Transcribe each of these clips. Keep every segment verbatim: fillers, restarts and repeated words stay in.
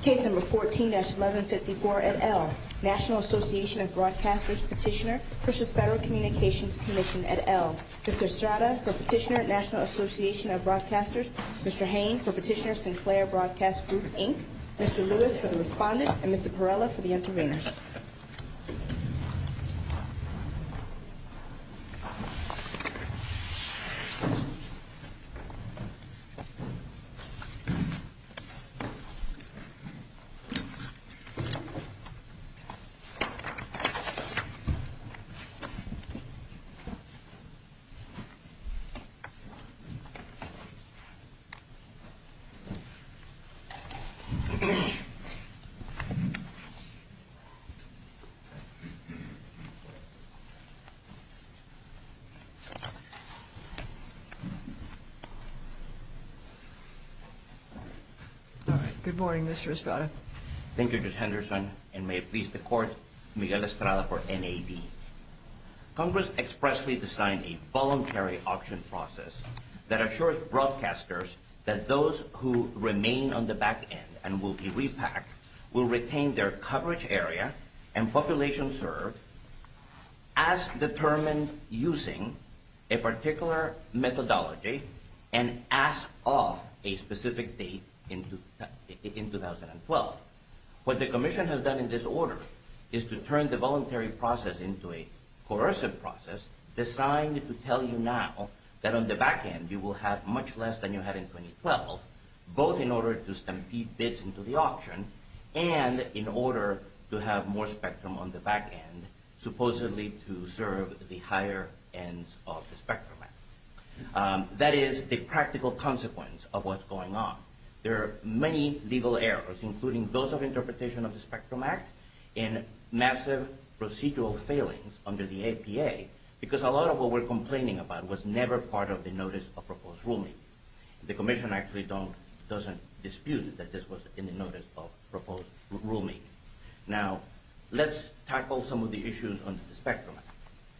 Case number fourteen dash eleven fifty-four et al. National Association of Broadcasters Petitioner versus Federal Communications Commission et al. Mister Estrada for Petitioner, National Association of Broadcasters. Mister Hain for Petitioner, Sinclair Broadcast Group, Incorporated. Mister Lewis for the respondent, and Mister Perella for the interveners. Good morning, Mister Estrada. Thank you, Judge Henderson, and may it please the Court, Miguel Estrada for N A B. Congress expressly designed a voluntary auction process that assures broadcasters that those who remain on the back end and will be repacked will retain their coverage area and population served as determined using a particular methodology and as of a specific date in two thousand twelve. What the Commission has done in this order is to turn the voluntary process into a coercive process designed to tell you now that on the back end you will have much less than you had in twenty twelve, both in order to stampede bids into the auction and in order to have more spectrum on the back end, supposedly to serve the higher ends of the Spectrum Act. Um, that is the practical consequence of what's going on. There are many legal errors, including those of interpretation of the Spectrum Act and massive procedural failings under the A P A, because a lot of what we're complaining about was never part of the notice of proposed rulemaking. The Commission actually don't, doesn't dispute that this was in the notice of proposed rulemaking. Now, let's tackle some of the issues under the Spectrum Act.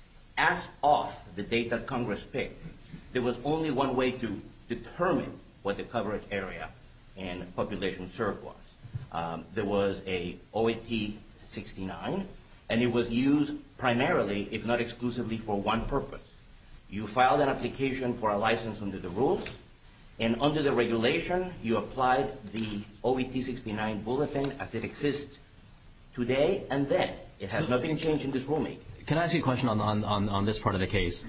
As of the date that Congress picked, there was only one way to determine what the coverage area and population served was. Um, there was a O A T sixty-nine, and it was used primarily, if not exclusively, for one purpose. You filed an application for a license under the rules, and under the regulation, you applied the O A T sixty-nine bulletin as it exists today and then. It has so, nothing changed in this rulemaking. Can I ask you a question on, on, on, on this part of the case?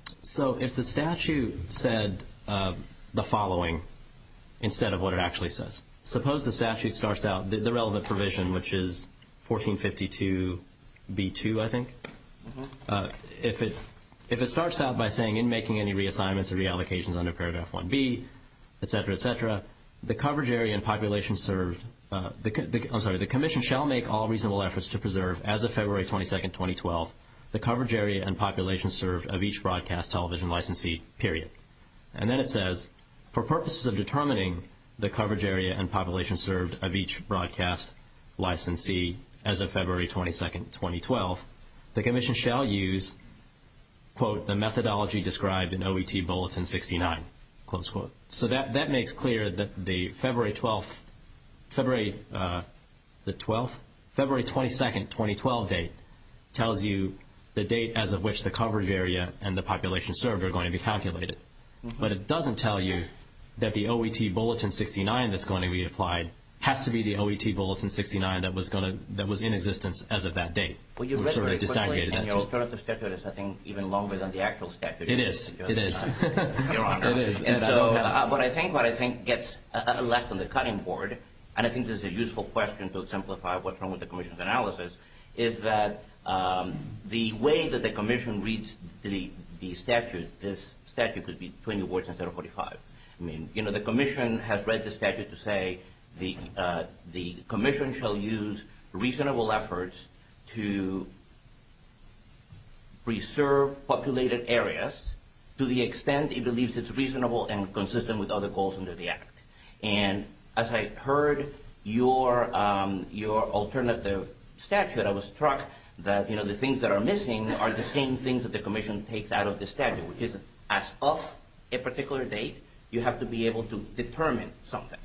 So if the statute said uh, the following instead of what it actually says, suppose the statute starts out, the, the relevant provision, which is fourteen fifty-two B two, I think. Mm-hmm. uh, if it if it starts out by saying in making any reassignments or reallocations under paragraph one B, et cetera, et cetera, the coverage area and population served, uh, the, the, I'm sorry, the Commission shall make all reasonable efforts to preserve, as of February twenty-second, twenty twelve, the coverage area and population served of each broadcast television licensee, period. And then it says, for purposes of determining the coverage area and population served of each broadcast licensee as of February twenty-second, twenty twelve, the Commission shall use, quote, the methodology described in O E T Bulletin sixty-nine, close quote. So that, that makes clear that the February twelfth, February uh, the twelfth, February twenty-second, twenty twelve date tells you the date as of which the coverage area and the population served are going to be calculated. Mm-hmm. But it doesn't tell you that the O E T Bulletin sixty-nine that's going to be applied has to be the O E T Bulletin sixty-nine that was going to that was in existence as of that date. Well, you read it very quickly, and your alternative statute is, I think, even longer than the actual statute. It is. It is. Your Honor. It is. And, and so, uh, but I think what I think gets uh, left on the cutting board, and I think this is a useful question to exemplify what's wrong with the Commission's analysis, is that um, the way that the Commission reads the the statute, this statute could be twenty words instead of forty-five. I mean, you know, the Commission has read the statute to say the uh, the Commission shall use reasonable efforts to preserve populated areas to the extent it believes it's reasonable and consistent with other goals under the Act. And as I heard your um, your alternative statute, I was struck that, you know, the things that are missing are the same things that the Commission takes out of the statute, which is as of a particular date, you have to be able to determine something.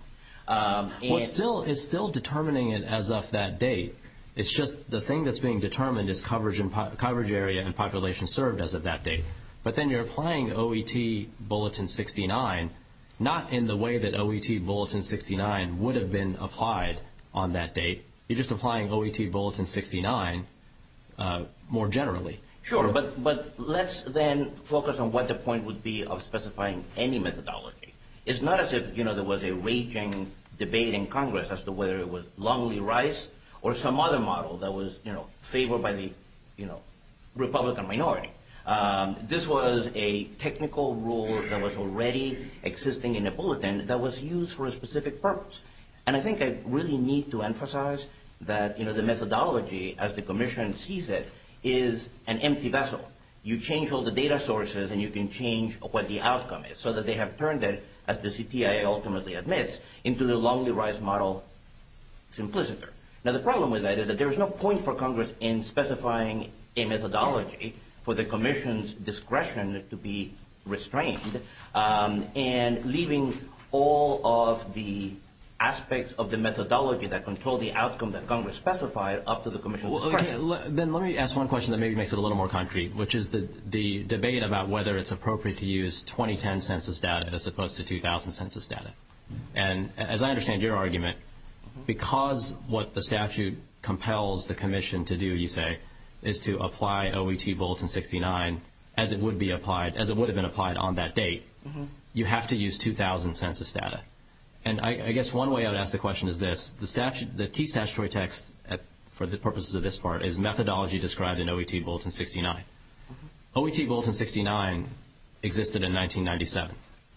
Um, and well, it's still, it's still determining it as of that date. It's just the thing that's being determined is coverage and po- coverage area and population served as of that date. But then you're applying O E T Bulletin sixty-nine, not in the way that O E T Bulletin sixty-nine would have been applied on that date. You're just applying O E T Bulletin sixty-nine uh, more generally. Sure, but, but let's then focus on what the point would be of specifying any methodology. It's not as if, you know, there was a raging debate in Congress as to whether it was Longley-Rice or some other model that was, you know, favored by the, you know, Republican minority. Um, this was a technical rule that was already existing in a bulletin that was used for a specific purpose. And I think I really need to emphasize that, you know, the methodology, as the Commission sees it, is an empty vessel. You change all the data sources and you can change what the outcome is, so that they have turned it, as the C T I A ultimately admits, into the Longley-Rice model simpliciter. Now, the problem with that is that there is no point for Congress in specifying a methodology for the Commission's discretion to be restrained um, and leaving all of the aspects of the methodology that control the outcome that Congress specified up to the Commission's well, discretion. Okay, then let me ask one question that maybe makes it a little more concrete, which is the, the debate about whether it's appropriate to use twenty ten census data as opposed to two thousand census data. And as I understand your argument, because what the statute compels the Commission to do, you say, is to apply O E T Bulletin sixty-nine as it would be applied, as it would have been applied on that date, mm-hmm. you have to use two thousand census data. And I, I guess one way I would ask the question is this. The statute, the key statutory text at, for the purposes of this part is methodology described in O E T Bulletin sixty-nine. Mm-hmm. O E T Bulletin sixty-nine existed in nineteen ninety-seven.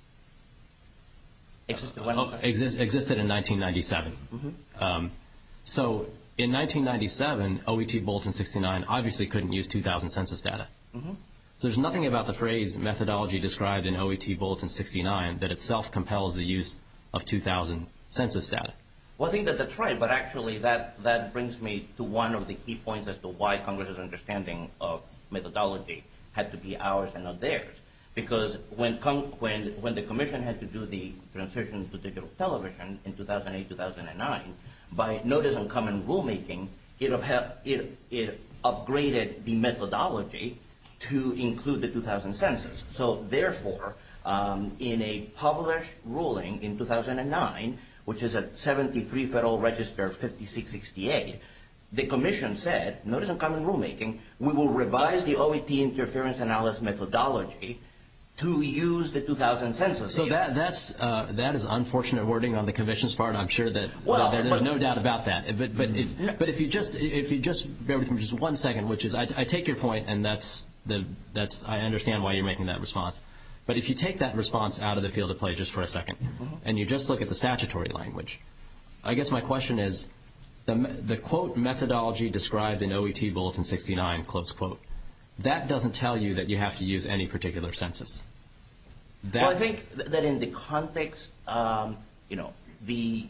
Existed when? Uh, exist, existed in nineteen ninety-seven. Mm-hmm. Um, so in nineteen ninety-seven, O E T Bulletin sixty-nine obviously couldn't use two thousand census data. Mm-hmm. So there's nothing about the phrase methodology described in O E T Bulletin sixty-nine that itself compels the use of two thousand census data. Well, I think that that's right, but actually that, that brings me to one of the key points as to why Congress's understanding of methodology had to be ours and not theirs. Because when, when, when the Commission had to do the transition to digital television in two thousand eight, two thousand nine, by notice and common rulemaking, it, it, it upgraded the methodology to include the two thousand census. So therefore, um, in a published ruling in two thousand nine, which is at seventy-three Federal Register fifty-six sixty-eight, the Commission said, notice and common rulemaking, we will revise the O E T interference analysis methodology to use the two thousand census. So that that's uh, that is unfortunate wording on the Commission's part. I'm sure that well, there, there's but, no doubt about that. But but if no. but if you just if you just bear with me for just one second, which is I, I take your point, and that's the that's I understand why you're making that response. But if you take that response out of the field of play just for a second, mm-hmm. and you just look at the statutory language, I guess my question is the the quote methodology described in O E T Bulletin sixty-nine close quote. That doesn't tell you that you have to use any particular census. That well, I think th- that in the context, um, you know, the,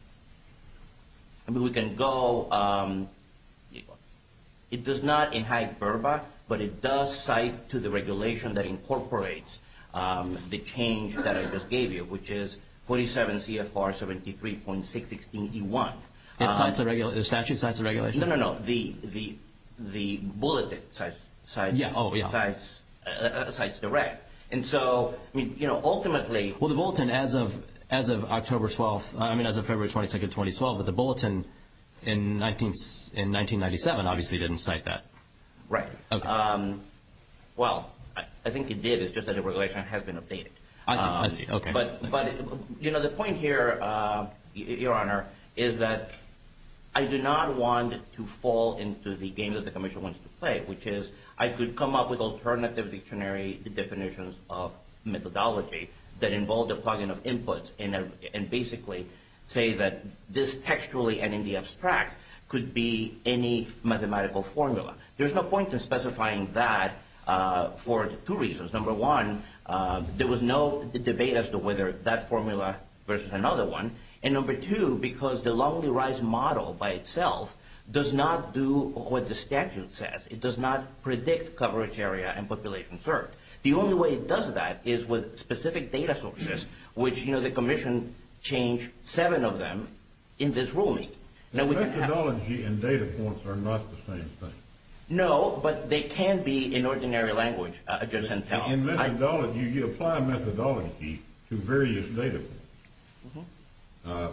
I mean, we can go, um, it does not in haec verba, but it does cite to the regulation that incorporates um, the change that I just gave you, which is forty-seven C F R seventy-three point six sixteen E one. It um, cites a regula- the statute cites a regulation? No, no, no. The, the, the bulletin cites, cites, yeah. oh, yeah. cites, uh, cites the reg. And so, I mean, you know, ultimately... Well, the bulletin as of as of October twelfth, I mean, as of February twenty-second, twenty twelve, but the bulletin in, nineteen, in nineteen ninety-seven obviously didn't cite that. Right. Okay. Um, well, I, I think it did. It's just that the regulation has been updated. I see. Um, I see. Okay. But, but you know, the point here, uh, Your Honor, is that I do not want to fall into the game that the Commission wants to play, which is I could come up with alternative dictionary definitions of methodology that involve the plugging of inputs and, uh, and basically say that this textually and in the abstract could be any mathematical formula. There's no point in specifying that uh, for two reasons. Number one, uh, there was no debate as to whether that formula versus another one. And number two, because the Longley-Rice model by itself does not do what the statute says. It does not predict coverage area and population served. The only way it does that is with specific data sources, which, you know, the Commission changed seven of them in this rulemaking. Now, we can have- Methodology and data points are not the same thing. No, but they can be in ordinary language, uh, Judge Santel. In methodology, you apply methodology to various data points. Mm-hmm. uh,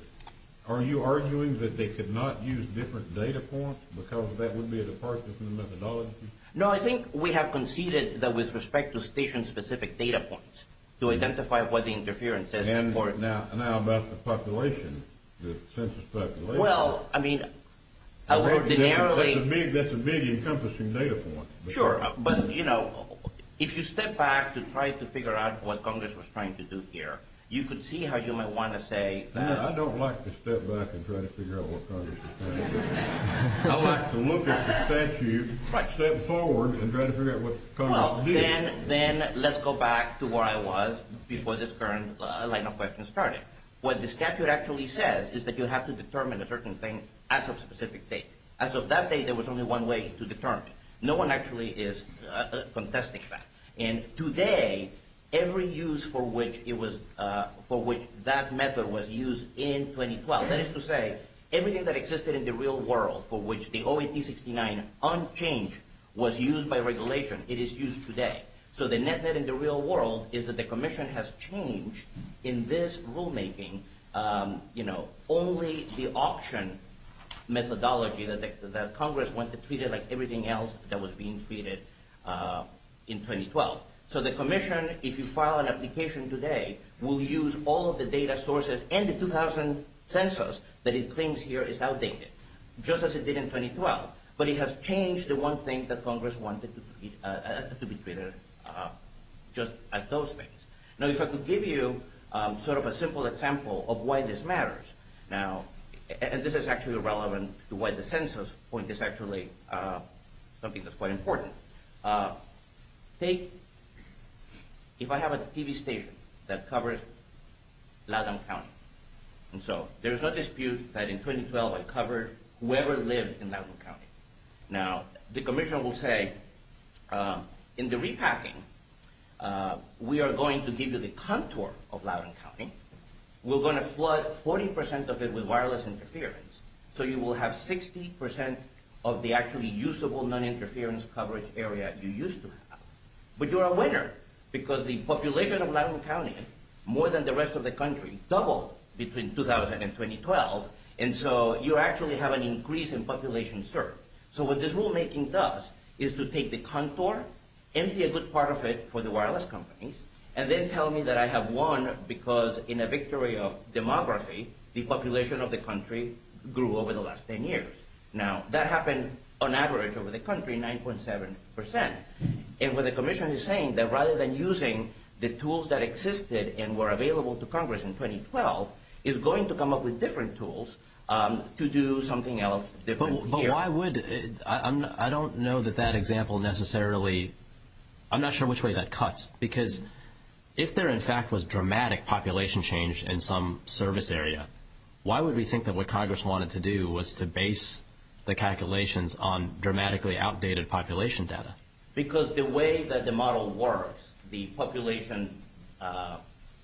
are you arguing that they could not use different data points because that would be a departure from the methodology? No, I think we have conceded that with respect to station-specific data points, to mm-hmm. identify what the interference is. And for now, now about the population, the census population. Well, I mean, I would ordinarily... That's a big, that's a big encompassing data point. Sure, uh, but, you know, if you step back to try to figure out what Congress was trying to do here, you could see how you might want to say that... No, I don't like to step back and try to figure out what Congress is trying to do. I like to look at the statute, right. step forward, and try to figure out what Congress well, did. Then, then let's go back to where I was before this current uh, line of questions started. What the statute actually says is that you have to determine a certain thing as of a specific date. As of that date, there was only one way to determine. No one actually is uh, uh, contesting that. And today, every use for which it was, uh, for which that method was used in twenty twelve, that is to say, everything that existed in the real world for which the O A T sixty-nine unchanged was used by regulation, it is used today. So the net net in the real world is that the Commission has changed in this rulemaking, um, you know, only the auction methodology that, the, that Congress wanted to treat it like everything else that was being treated uh, in twenty twelve. So the Commission, if you file an application today, will use all of the data sources and the two thousand census that it claims here is outdated, just as it did in twenty twelve. But it has changed the one thing that Congress wanted to, treat, uh, uh, to be treated uh, just as those things. Now, if I could give you um, sort of a simple example of why this matters. Now, and this is actually relevant to why the census point is actually uh, something that's quite important. Uh, take, if I have a T V station that covers Loudoun County, and so there's no dispute that in twenty twelve I covered whoever lived in Loudoun County. Now, the Commission will say, uh, in the repacking, uh, we are going to give you the contour of Loudoun County. We're going to flood forty percent of it with wireless interference. So you will have sixty percent of the actually usable non-interference coverage area you used to have. But you're a winner because the population of Loudoun County, more than the rest of the country, doubled between two thousand and twenty twelve. And so you actually have an increase in population served. So what this rulemaking does is to take the contour, empty a good part of it for the wireless companies, and then tell me that I have won because in a victory of demography, the population of the country grew over the last ten years. Now, that happened on average over the country, nine point seven percent. And what the Commission is saying that rather than using the tools that existed and were available to Congress in twenty twelve, is going to come up with different tools um, to do something else different But, but here. why would, I, I'm, I don't know that that example necessarily, I'm not sure which way that cuts, because if there in fact was dramatic population change in some service area, why would we think that what Congress wanted to do was to base the calculations on dramatically outdated population data? Because the way that the model works, the population uh,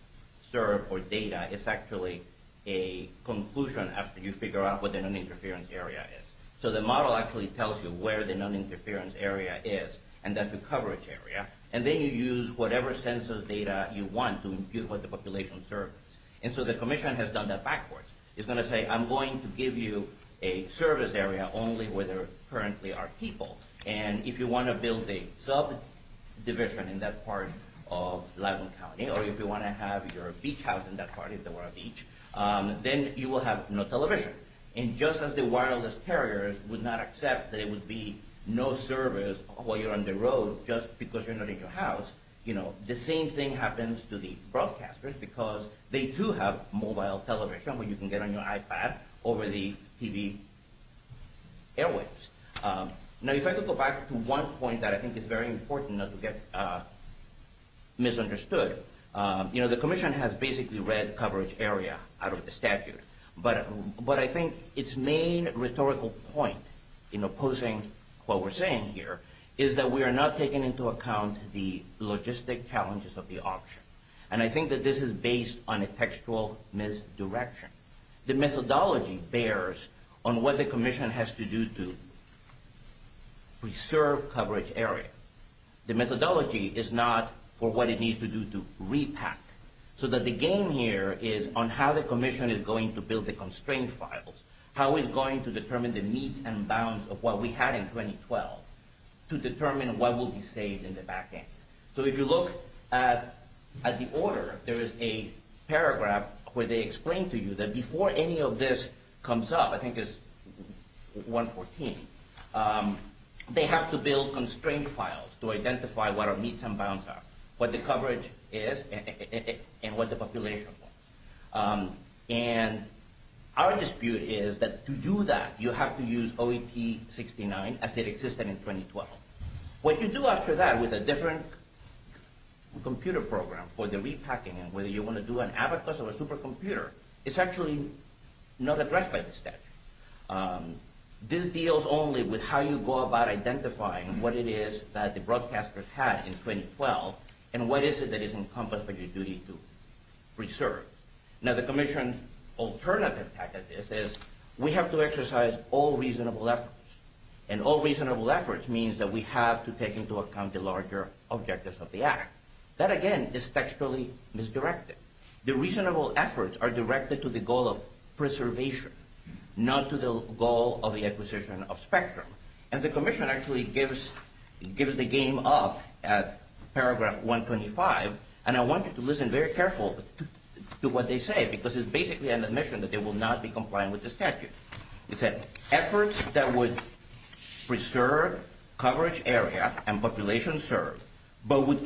served or data is actually a conclusion after you figure out what the non-interference area is. So the model actually tells you where the non-interference area is, and that's the coverage area. And then you use whatever census data you want to impute what the population served is. And so the Commission has done that backwards. It's going to say, I'm going to give you a service area only where there currently are people. And if you want to build a subdivision in that part of Loudoun County, or if you want to have your beach house in that part, if there were a beach, um, then you will have no television. And just as the wireless carriers would not accept that it would be no service while you're on the road just because you're not in your house, you know, the same thing happens to the broadcasters because they too have mobile television where you can get on your iPad over the T V airwaves. Um, now, if I could go back to one point that I think is very important not to get uh, misunderstood. Um, you know, the Commission has basically read coverage area out of the statute. But, but I think its main rhetorical point in opposing what we're saying here is that we are not taking into account the logistic challenges of the auction. And I think that this is based on a textual misdirection. The methodology bears on what the commission has to do to preserve coverage area. The methodology is not for what it needs to do to repack. So that the game here is on how the commission is going to build the constraint files, how it's going to determine the metes and bounds of what we had in twenty twelve to determine what will be saved in the back end. So if you look at, at the order, there is a paragraph where they explain to you that before any of this comes up, I think it's one fourteen, um, they have to build constraint files to identify what our metes and bounds are, what the coverage is, and, and what the population wants. Um, and our dispute is that to do that, you have to use O E T sixty-nine as it existed in twenty twelve. What you do after that with a different computer program for the repacking, and whether you want to do an abacus or a supercomputer, is actually not addressed by the statute. Um, this deals only with how you go about identifying what it is that the broadcasters had in twenty twelve and what is it that is encompassed by your duty to preserve. Now, the Commission's alternative tack at this is we have to exercise all reasonable efforts. And all reasonable efforts means that we have to take into account the larger objectives of the Act. That, again, is textually misdirected. The reasonable efforts are directed to the goal of preservation, not to the goal of the acquisition of spectrum. And the Commission actually gives, gives the game up at paragraph one twenty-five, and I want you to listen very carefully to, to what they say, because it's basically an admission that they will not be complying with the statute. It said, efforts that would preserve coverage area and population served, but would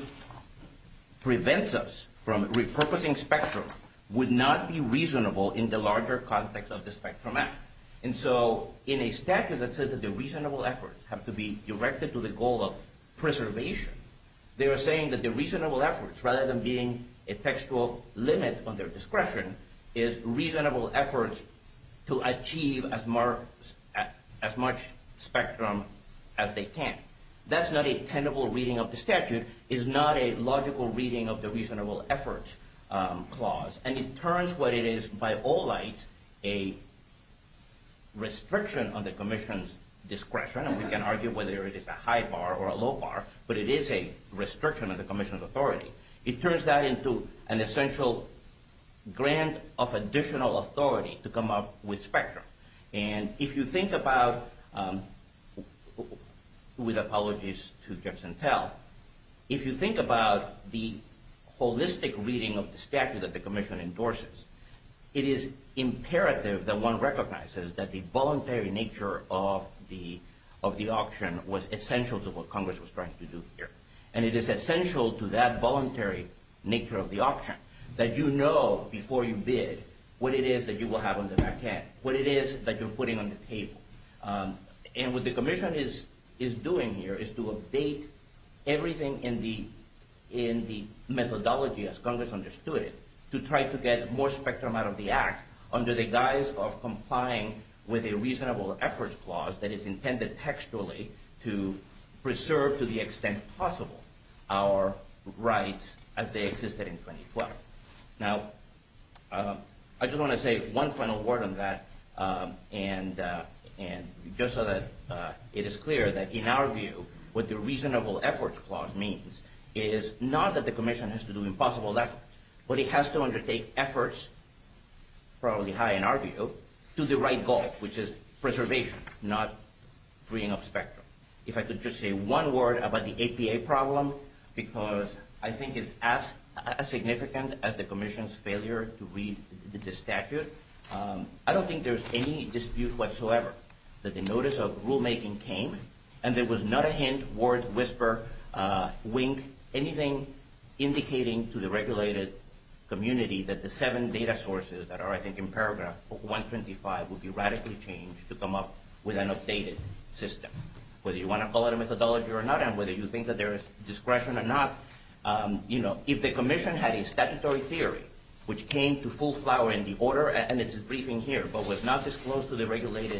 prevent us from repurposing spectrum would not be reasonable in the larger context of the Spectrum Act. And so in a statute that says that the reasonable efforts have to be directed to the goal of preservation, they are saying that the reasonable efforts, rather than being a textual limit on their discretion, is reasonable efforts to achieve as, more, as much spectrum as they can. That's not a tenable reading of the statute, is not a logical reading of the reasonable efforts um, clause, and it turns what it is by all lights a restriction on the Commission's discretion, and we can argue whether it is a high bar or a low bar, but it is a restriction of the Commission's authority. It turns that into an essential grant of additional authority to come up with spectrum. And if you think about, um, with apologies to Judge Santel, if you think about the holistic reading of the statute that the Commission endorses, it is imperative that one recognizes that the voluntary nature of the of the auction was essential to what Congress was trying to do here. And it is essential to that voluntary nature of the auction that you know before you bid what it is that you will have on the back end, what it is that you're putting on the table. Um, and what the Commission is is doing here is to update everything in the in the methodology as Congress understood it, to try to get more spectrum out of the Act under the guise of complying with a reasonable efforts clause that is intended textually to preserve to the extent possible our rights as they existed in twenty twelve. Now, uh, I just want to say one final word on that, um, and uh, and just so that uh, it is clear that in our view, what the reasonable efforts clause means is not that the Commission has to do impossible efforts, but it has to undertake efforts, probably high in our view, to the right goal, which is preservation, not freeing up spectrum. If I could just say one word about the A P A problem, because I think it's as, as significant as the Commission's failure to read the, the statute. Um, I don't think there's any dispute whatsoever that the notice of rulemaking came, and there was not a hint, word, whisper, uh, wink, anything indicating to the regulated community that the seven data sources that are, I think, in paragraph one twenty-five would be radically changed to come up with an updated system. Whether you want to call it a methodology or not, and whether you think that there is discretion or not, um, you know, if the Commission had a statutory theory which came to full flower in the order, and it's briefing here, but was not disclosed to the regulated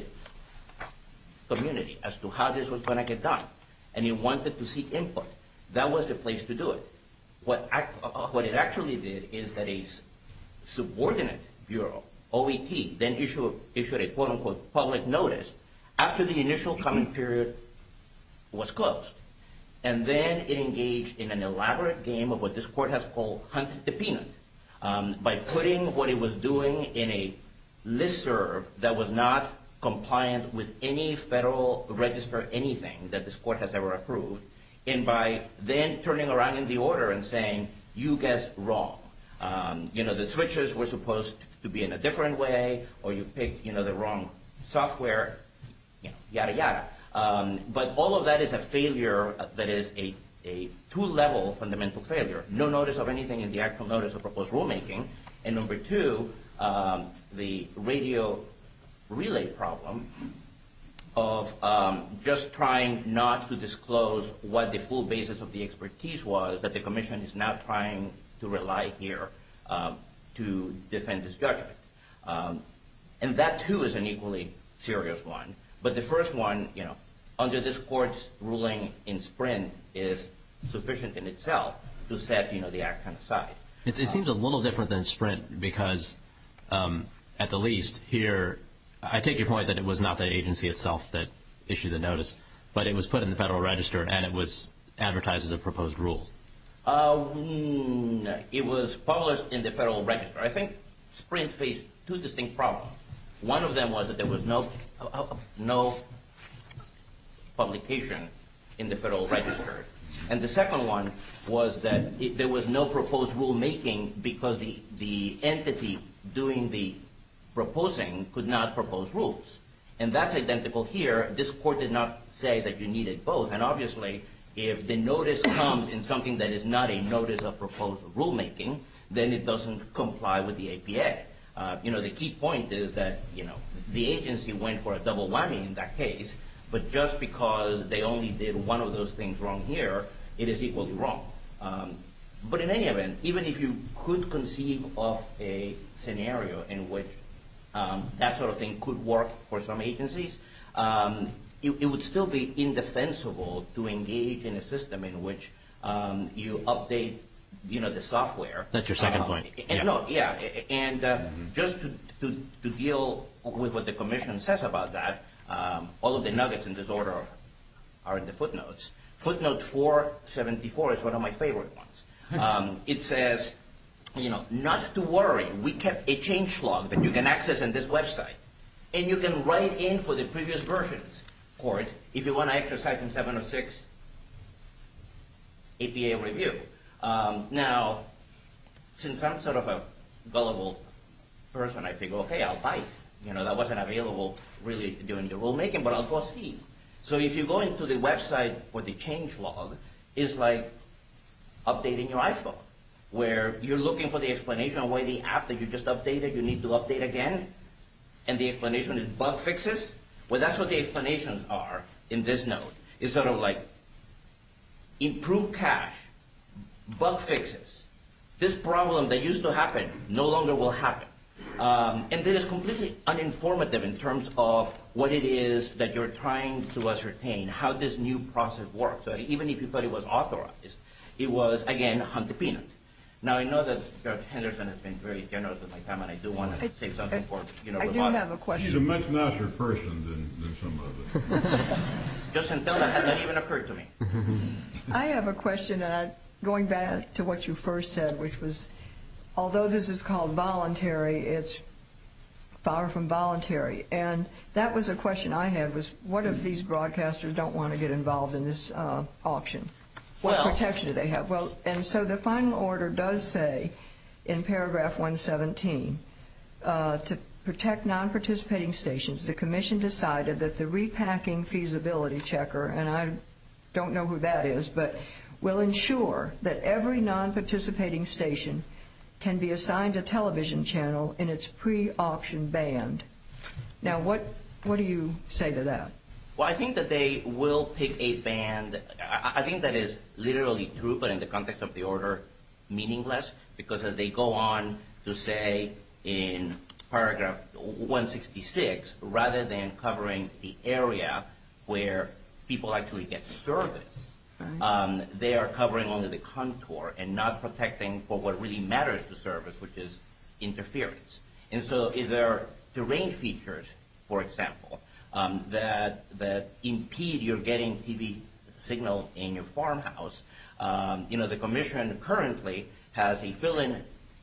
community as to how this was going to get done, and it wanted to seek input, that was the place to do it. What, act, uh, what it actually did is that a s- subordinate bureau, O E T, then issue, issued a quote-unquote public notice after the initial comment period was closed. And then it engaged in an elaborate game of what this court has called hunt the peanut, um, by putting what it was doing in a listserv that was not compliant with any Federal Register anything that this court has ever approved, and by then turning around in the order and saying, you guessed wrong. Um, you know, the switches were supposed to be in a different way, or you picked, you know, the wrong software, you know, yada, yada. Um, but all of that is a failure that is a, a two-level fundamental failure. No notice of anything in the actual notice of proposed rulemaking. And number two, um, the radio relay problem of um, just trying not to disclose what the full basis of the expertise was that the Commission is now trying to rely here um, to defend this judgment. Um, and that, too, is an equally serious one. But the first one, you know, under this court's ruling in Sprint is sufficient in itself to set, you know, the action aside. It's, it seems a little different than Sprint because, um, at the least, here, I take your point that it was not the agency itself that issued the notice, but it was put in the Federal Register and it was advertised as a proposed rule. Uh, mm, it was published in the Federal Register. I think Sprint faced two distinct problems. One of them was that there was no uh, no publication in the Federal Register. And the second one was that it, there was no proposed rulemaking because the, the entity doing the proposing could not propose rules. And that's identical here. This court did not say that you needed both. And obviously, if the notice comes in something that is not a notice of proposed rulemaking, then it doesn't comply with the A P A. Uh, you know, the key point is that, you know, the agency went for a double whammy in that case, but just because they only did one of those things wrong here, it is equally wrong. Um, but in any event, even if you could conceive of a scenario in which um, that sort of thing could work for some agencies, um, it, it would still be indefensible to engage in a system in which um, you update, you know, the software. That's your second um, point. And yeah. No, yeah, and uh, mm-hmm. just to, to, to deal with what the Commission says about that, um, all of the nuggets in this order are in the footnotes. Footnote four seventy-four is one of my favorite ones. Um, it says, you know, not to worry, we kept a change log that you can access in this website. And you can write in for the previous versions, court, if you want to exercise in seven oh six A P A review. Um, now, since I'm sort of a gullible person, I figure, okay, I'll bite. You know, that wasn't available really during the rulemaking, but I'll go see. So if you go into the website for the change log, it's like updating your iPhone, where you're looking for the explanation of why the app that you just updated, you need to update again, and the explanation is bug fixes. Well, that's what the explanations are in this note. It's sort of like improve cache, bug fixes. This problem that used to happen no longer will happen. Um, and that is completely uninformative in terms of what it is that you're trying to ascertain, how this new process works. So even if you thought it was authorized, it was, again, hunt the peanut. Now, I know that Judge Henderson has been very generous with my time, and I do want to I, say something I, for, you know, I do have a question. She's a much nicer person than, than some of us. Just until that had not even occurred to me. I have a question, and I, going back to what you first said, which was, although this is called voluntary, it's far from voluntary. And that was a question I had, was what if these broadcasters don't want to get involved in this uh, auction? What well, protection do they have? Well, and so the final order does say in paragraph one seventeen, uh, to protect non-participating stations, the Commission decided that the repacking feasibility checker, and I don't know who that is, but will ensure that every non-participating station can be assigned a television channel in its pre-auction band. Now, what what do you say to that? Well, I think that they will pick a band. I, I think that is literally true, but in the context of the order, meaningless, because as they go on to say in paragraph one sixty-six, rather than covering the area where people actually get service, Right. Um, they are covering only the contour and not protecting for what really matters to service, which is interference. And so if there are terrain features, for example, um, that that impede your getting T V signal in your farmhouse, um, you know, the commission currently has a fill-in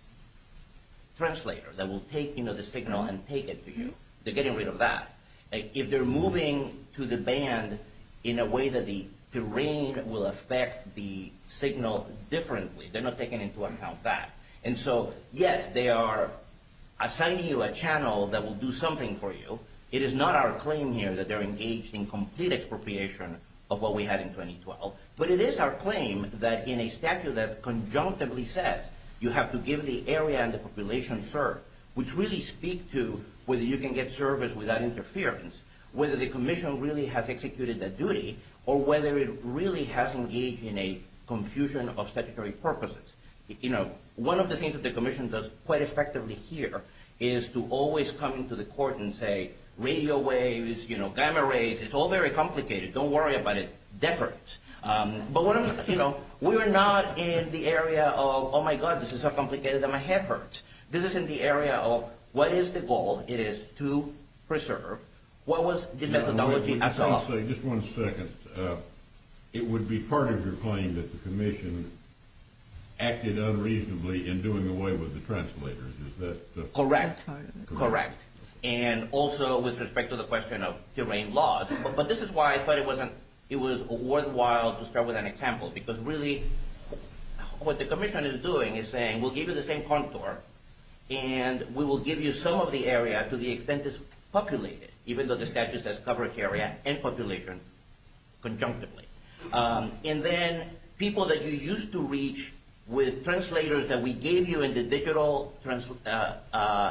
translator that will take, you know, the signal and take it to you. They're getting rid of that. Like, if they're moving to the band in a way that the terrain will affect the signal differently, they're not taking into account that. And so, yes, they are assigning you a channel that will do something for you. It is not our claim here that they're engaged in complete expropriation of what we had in twenty twelve, but it is our claim that in a statute that conjunctively says you have to give the area and the population served, which really speak to whether you can get service without interference, whether the commission really has executed that duty, or whether it really has engaged in a confusion of statutory purposes. You know, one of the things that the commission does quite effectively here is to always come into the court and say, radio waves, you know, gamma rays, it's all very complicated. Don't worry about it. Deference. Um, but what I'm, you know, we're not in the area of, oh my God, this is so complicated that my head hurts. This is in the area of what is the goal? It is to preserve. What was the methodology as I'll of? say, just one second. Uh, it would be part of your claim that the commission acted unreasonably in doing away with the translators. Is that uh, Correct. That's part of it. Correct. And also with respect to the question of terrain laws. But, but this is why I thought it wasn't, it was worthwhile to start with an example, because really what the commission is doing is saying, we'll give you the same contour, and we will give you some of the area to the extent it's populated, even though the statute says coverage area and population conjunctively. Um, and then people that you used to reach with translators that we gave you in the digital trans, uh, uh,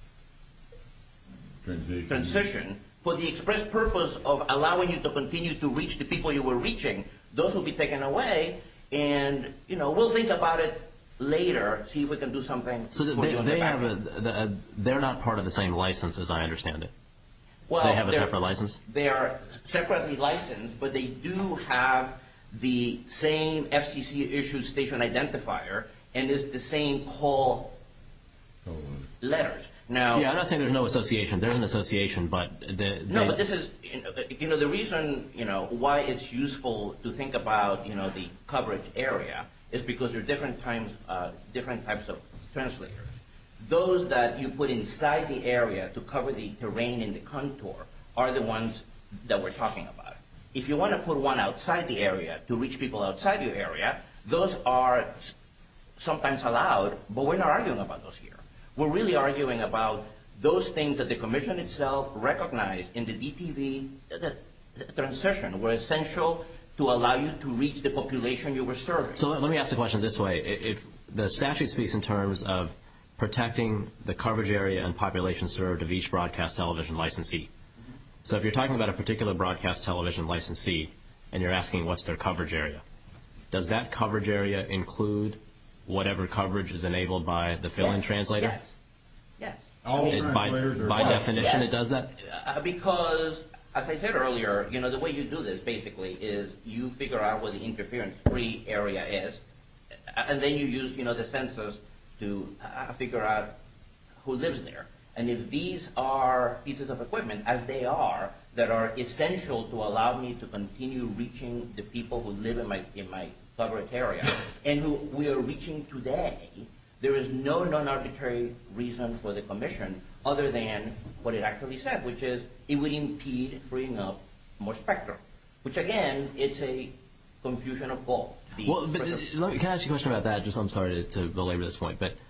transition? transition, for the express purpose of allowing you to continue to reach the people you were reaching, those will be taken away, and you know we'll think about it later, see if we can do something. So for they, you on they the back have a, end. a, they're not part of the same license as I understand it. Well, they have a they're- separate license? They are separately licensed, but they do have the same F C C issued station identifier, and it's the same call Oh, uh, letters. Now, Yeah, I'm not saying there's no association. There's an association, but the, no, they- but this is, you know, the reason, you know, why it's useful to think about, you know, the coverage area is because there are different times, uh, different types of translators. Those that you put inside the area to cover the terrain in the contour are the ones that we're talking about. If you want to put one outside the area to reach people outside your area, those are s- sometimes allowed, but we're not arguing about those here. We're really arguing about those things that the commission itself recognized in the D T V the, the transition were essential to allow you to reach the population you were serving. So let, let me ask the question this way. I- If the statute speaks in terms of protecting the coverage area and population served of each broadcast television licensee. So if you're talking about a particular broadcast television licensee and you're asking what's their coverage area, does that coverage area include whatever coverage is enabled by the fill-in Yes. translator? Yes. Yes. all It- by translators are. by Well, definition, yes. it does that? Uh, because, as I said earlier, you know, the way you do this basically is you figure out where the interference-free area is, uh, and then you use, you know, the census to uh, figure out who lives there. And if these are pieces of equipment, as they are, that are essential to allow me to continue reaching the people who live in my in my coverage area, and who we are reaching today, there is no non-arbitrary reason for the commission other than what it actually said, which is it would impede freeing up more spectrum, which again, it's a confusion of goal. The Well, but preser- uh, let me, can I ask you a question about that? Just I'm sorry to, to belabor this point, but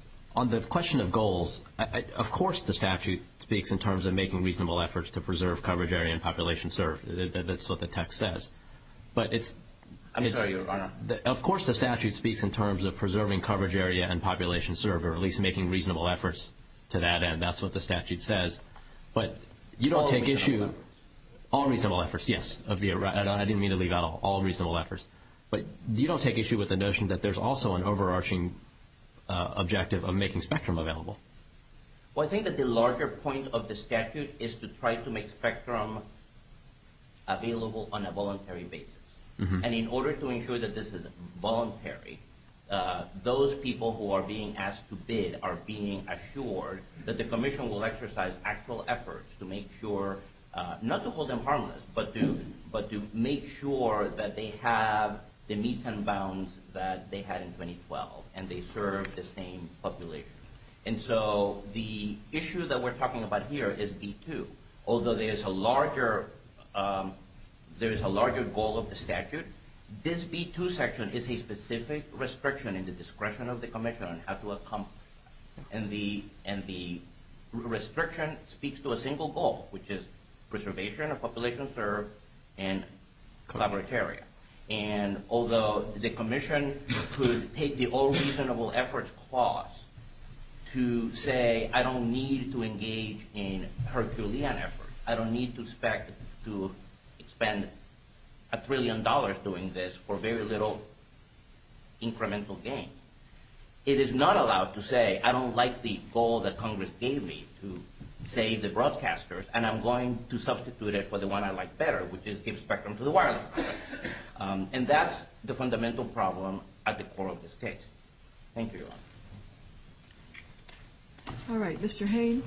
on the question of goals, I, I, of course the statute speaks in terms of making reasonable efforts to preserve coverage area and population served. That- that- That's what the text says. But it's I'm it's- sorry, Your Honor. the, of course the statute speaks in terms of preserving coverage area and population served, or at least making reasonable efforts to that end. That's what the statute says. But you don't All take reasonable issue. efforts. All reasonable efforts, yes. Of the, I didn't mean to leave out all, all reasonable efforts. But you don't take issue with the notion that there's also an overarching uh, objective of making spectrum available. Well, I think that the larger point of the statute is to try to make spectrum available on a voluntary basis. Mm-hmm. And in order to ensure that this is voluntary, uh, those people who are being asked to bid are being assured that the commission will exercise actual efforts to make sure, uh, not to hold them harmless, but to but to make sure that they have the metes and bounds that they had in twenty twelve, and they serve the same population. And so the issue that we're talking about here is B two. Although there's a larger um, there's a larger goal of the statute, this B two section is a specific restriction in the discretion of the commission on how to accomplish. And the and the restriction speaks to a single goal, which is preservation of population served and collaborative. And although the commission could take the all reasonable efforts clause to say, I don't need to engage in Herculean efforts, I don't need to expect to spend a trillion dollars doing this for very little incremental gain. It is not allowed to say, I don't like the goal that Congress gave me to save the broadcasters, and I'm going to substitute it for the one I like better, which is give spectrum to the wireless companies. Um, and that's the fundamental problem at the core of this case. Thank you, Your Honor. All right, Mister Hayne.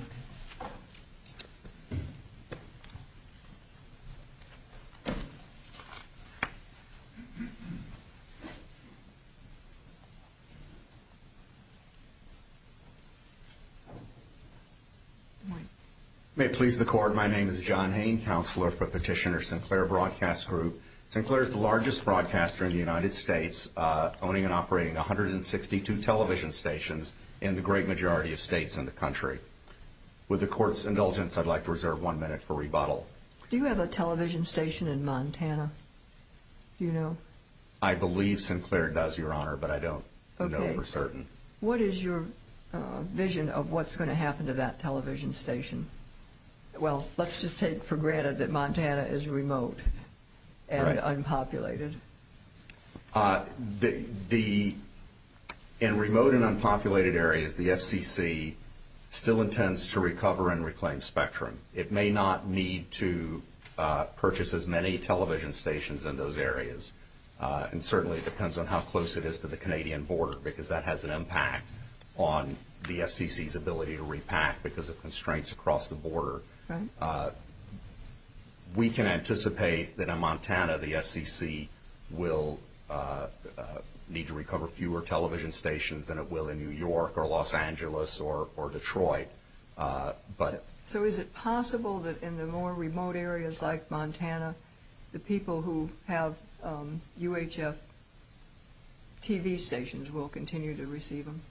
May it please the Court, my name is John Hayne, counselor for Petitioner Sinclair Broadcast Group. Sinclair is the largest broadcaster in the United States, uh, owning and operating one hundred sixty-two television stations in the great majority of states in the country. With the Court's indulgence, I'd like to reserve one minute for rebuttal. Do you have a television station in Montana? Do you know? I believe Sinclair does, Your Honor, but I don't okay. know for certain. What is your uh, vision of what's going to happen to that television station? Well, let's just take for granted that Montana is remote and right. unpopulated. Uh, the, the, in remote and unpopulated areas, the F C C still intends to recover and reclaim spectrum. It may not need to uh, purchase as many television stations in those areas. Uh, and certainly it depends on how close it is to the Canadian border, because that has an impact on the F C C's ability to repack because of constraints across the border. Right. Uh, we can anticipate that in Montana the F C C will uh, uh, need to recover fewer television stations than it will in New York or Los Angeles or, or Detroit. Uh, but so, so is it possible that in the more remote areas like Montana, the people who have um, U H F T V stations will continue to receive them?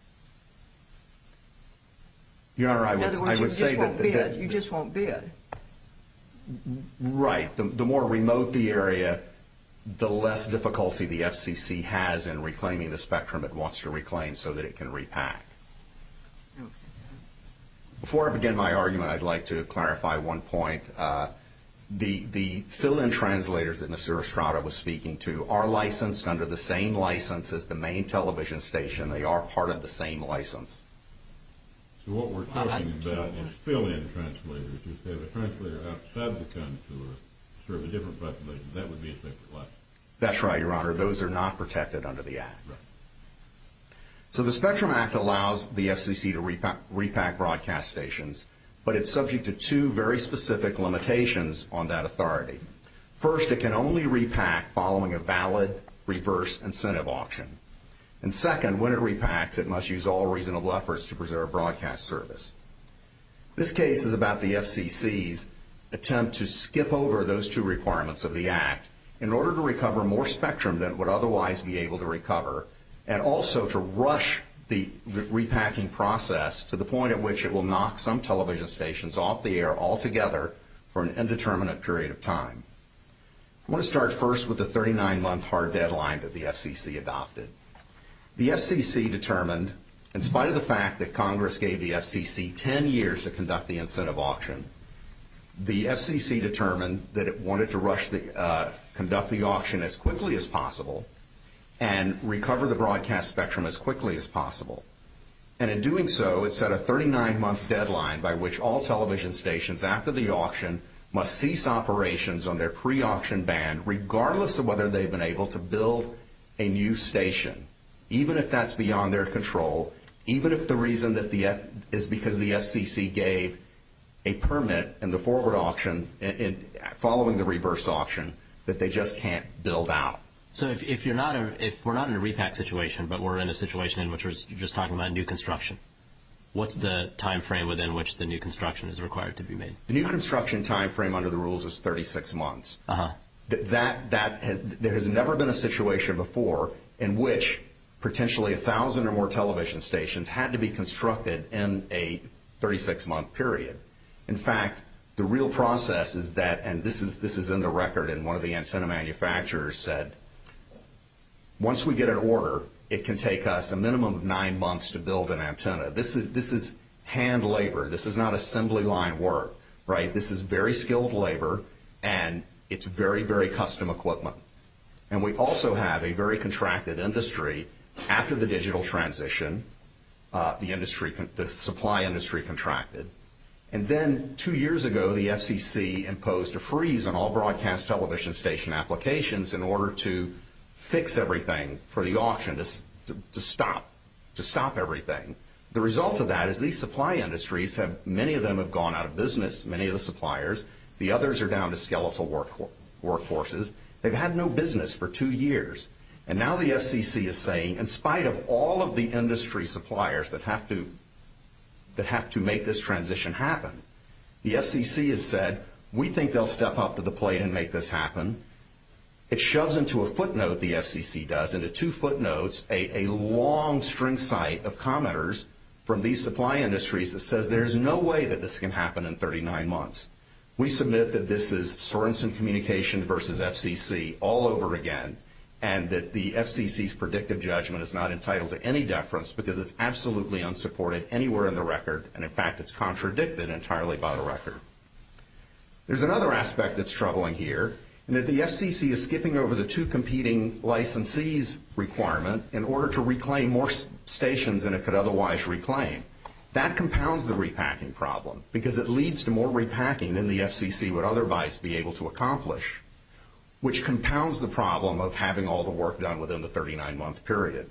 Your Honor, I would, words, I would say that, that, that you just won't bid. Right. The, the more remote the area, the less difficulty the F C C has in reclaiming the spectrum it wants to reclaim so that it can repack. Okay. Before I begin my argument, I'd like to clarify one point. Uh, the the fill-in translators that Mister Estrada was speaking to are licensed under the same license as the main television station. They are part of the same license. So what we're talking about is fill-in translators. If they have a translator outside the contour, serve a different population, that would be a separate license. That's right, Your Honor. Those are not protected under the Act. Right. So the Spectrum Act allows the F C C to repack, repack broadcast stations, but it's subject to two very specific limitations on that authority. First, it can only repack following a valid reverse incentive auction. And second, when it repacks, it must use all reasonable efforts to preserve broadcast service. This case is about the F C C's attempt to skip over those two requirements of the Act in order to recover more spectrum than it would otherwise be able to recover, and also to rush the repacking process to the point at which it will knock some television stations off the air altogether for an indeterminate period of time. I want to start first with the thirty-nine month hard deadline that the F C C adopted. The F C C determined, in spite of the fact that Congress gave the F C C ten years to conduct the incentive auction, the F C C determined that it wanted to rush the, uh, conduct the auction as quickly as possible and recover the broadcast spectrum as quickly as possible. And in doing so, it set a thirty-nine month deadline by which all television stations after the auction must cease operations on their pre-auction band regardless of whether they've been able to build a new station, even if that's beyond their control, even if the reason that the F- is because the F C C gave a permit in the forward auction, in, in, following the reverse auction, that they just can't build out. So if, if you're not a, if we're not in a repack situation, but we're in a situation in which we're just talking about new construction, what's the time frame within which the new construction is required to be made? The new construction time frame under the rules is thirty-six months. Uh-huh. Th- that that has, there has never been a situation before in which potentially a thousand or more television stations had to be constructed in a thirty-six month period. In fact, the real process is that, and this is this is in the record, and one of the antenna manufacturers said, once we get an order, it can take us a minimum of nine months to build an antenna. This is this is hand labor. This is not assembly line work, right? This is very skilled labor, and it's very, very custom equipment. And we also have a very contracted industry. After the digital transition, uh, the industry, the supply industry contracted. And then two years ago, the F C C imposed a freeze on all broadcast television station applications in order to fix everything for the auction, to, to, to stop, to stop everything. The result of that is these supply industries have, many of them have gone out of business, many of the suppliers. The others are down to skeletal work, workforces. They've had no business for two years. And now the F C C is saying, in spite of all of the industry suppliers that have to that have to make this transition happen, the F C C has said, we think they'll step up to the plate and make this happen. It shoves into a footnote, the F C C does, into two footnotes, a, a long string cite of commenters from these supply industries that says there's no way that this can happen in thirty-nine months. We submit that this is Sorensen Communications versus F C C all over again, and that the F C C's predictive judgment is not entitled to any deference because it's absolutely unsupported anywhere in the record, and in fact it's contradicted entirely by the record. There's another aspect that's troubling here, in that the F C C is skipping over the two competing licensees requirement in order to reclaim more stations than it could otherwise reclaim. That compounds the repacking problem because it leads to more repacking than the F C C would otherwise be able to accomplish, which compounds the problem of having all the work done within the thirty-nine month period.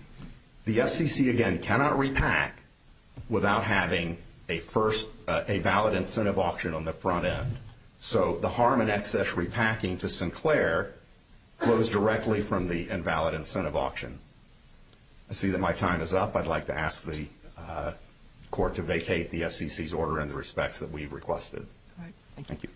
The F C C, again, cannot repack without having a first, uh, a valid incentive auction on the front end. So the harm and excess repacking to Sinclair flows directly from the invalid incentive auction. I see that my time is up. I'd like to ask the uh, court to vacate the F C C's order in the respects that we've requested. All right. Thank you. Thank you.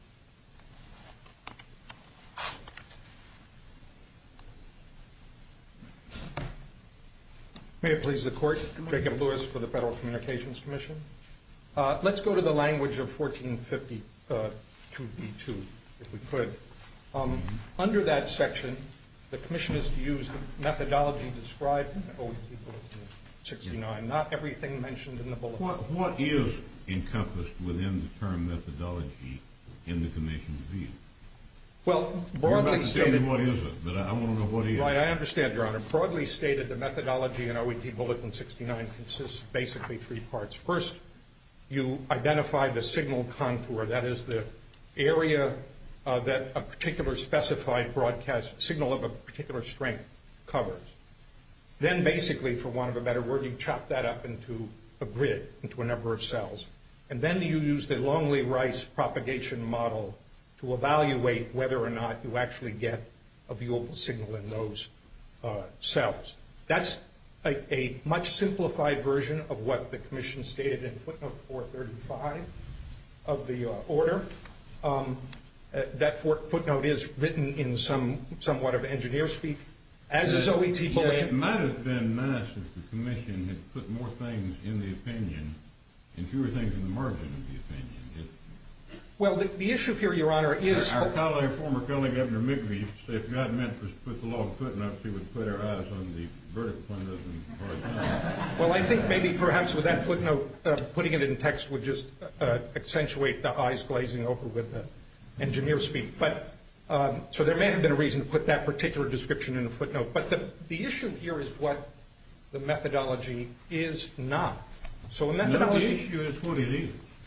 May it please the Court, Jacob Lewis for the Federal Communications Commission. Uh, let's go to the language of fourteen fifty-two B two, if we could. Um, under that section, the Commission is to use the methodology described in the O E T Bulletin sixty-nine, not everything mentioned in the bulletin. What, what is encompassed within the term methodology in the Commission's view? Well, You're about broadly to tell me stated, what is it, but I, I want to know what is. right, I understand, Your Honor. Broadly stated, the methodology in O E T Bulletin sixty-nine consists of basically three parts. First, you identify the signal contour, that is the area uh, that a particular specified broadcast signal of a particular strength covers. Then basically, for want of a better word, you chop that up into a grid, into a number of cells. And then you use the Longley-Rice propagation model to evaluate whether or not you actually get a viewable signal in those uh, cells. That's a, a much simplified version of what the Commission stated in footnote four thirty-five of the uh, order. Um, uh, that for, footnote is written in some somewhat of engineer speak, as uh, is O E T Bulletin. Yeah, it might have been nice if the Commission had put more things in the opinion and fewer things in the margin of the opinion. Well, the, the issue here, Your Honor, is... Our, our colleague, former colleague Governor McVie, said if God meant for us to put the law in footnotes, he would put our eyes on the vertical windows and hard time. Well, I think maybe perhaps with that footnote, uh, putting it in text would just uh, accentuate the eyes glazing over with the engineer speak. But um, so there may have been a reason to put that particular description in a footnote. But the, the issue here is what the methodology is not. So a methodology... No, the issue is what it is.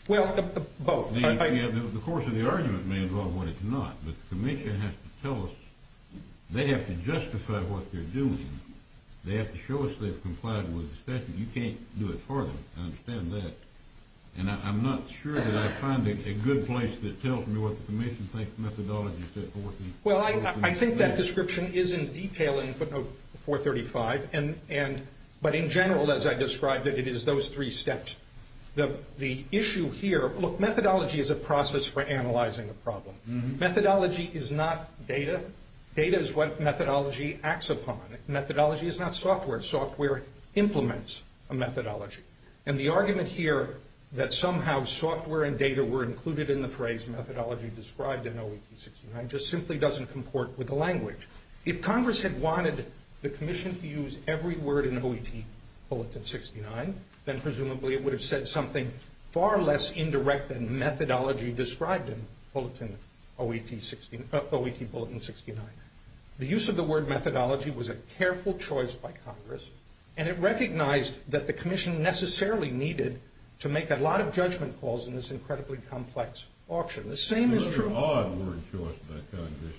Well, uh, uh, both. The, I, I, yeah, the, the course of the argument may involve what it's not, but the commission has to tell us, they have to justify what they're doing. They have to show us they've complied with the statute. You can't do it for them. I understand that. And I, I'm not sure that I find a, a good place that tells me what the commission thinks methodology set forth. In, well, I, I, I think that description is in detail in footnote four thirty-five, and, and but in general, as I described it, it is those three steps. The, the issue here, look, methodology is a process for analyzing a problem. Mm-hmm. Methodology is not data. Data is what methodology acts upon. Methodology is not software. Software implements a methodology. And the argument here that somehow software and data were included in the phrase methodology described in O E T sixty-nine just simply doesn't comport with the language. If Congress had wanted the commission to use every word in O E T Bulletin sixty-nine, then presumably it would have said something far less indirect than methodology described in Bulletin O E T sixteen, uh, O E T Bulletin sixty-nine. The use of the word methodology was a careful choice by Congress, and it recognized that the commission necessarily needed to make a lot of judgment calls in this incredibly complex auction. The same is true. Odd word choice by Congress.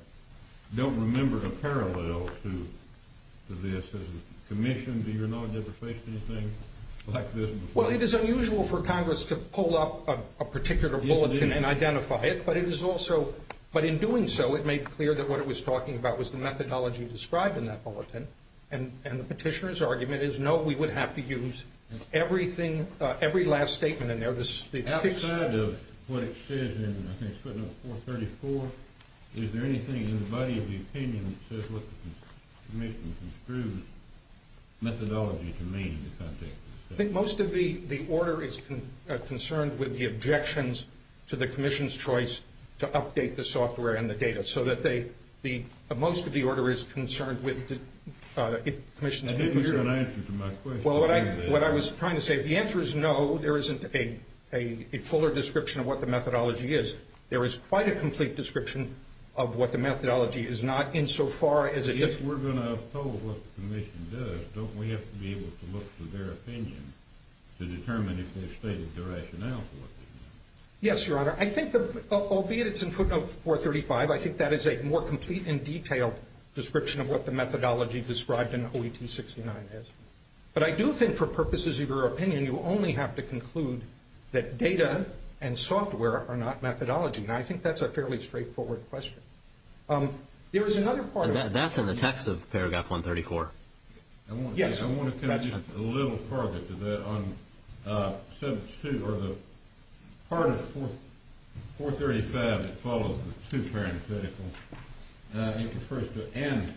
I don't remember a parallel to to this. As a commission, do your knowledge ever faced anything like this before? Well, it is unusual for Congress to pull up a, a particular bulletin and identify it, but it is also, but in doing so, it made clear that what it was talking about was the methodology described in that bulletin, and, and the petitioner's argument is, no, we would have to use everything, uh, every last statement in there. This, the Outside of what it says in, I think it's footnote four thirty-four, is there anything in the body of the opinion that says what the commission construes methodology to mean in the context of the statute? I think most of the, the order is con, uh, concerned with the objections to the commission's choice to update the software and the data, so that they, the uh, most of the order is concerned with the uh, it, commission's I didn't hear an answer to my question. Well, what I what I was trying to say is the answer is no. There isn't a, a a fuller description of what the methodology is. There is quite a complete description of what the methodology is not, insofar as it. If we're going to uphold what the commission does, don't we have to be able to look to their opinion to determine if they've stated the rationale for what they do? Yes, Your Honor. I think, the, albeit it's in footnote four thirty-five, I think that is a more complete and detailed description of what the methodology described in O E T sixty-nine is. But I do think, for purposes of your opinion, you only have to conclude that data and software are not methodology, and I think that's a fairly straightforward question. Um, there is another part that, of that's in the text of paragraph one thirty-four. I want, yes, I want to come just a little further to that on uh, substitute or the part of four thirty-five that follows the two parenthetical. Uh, it refers to an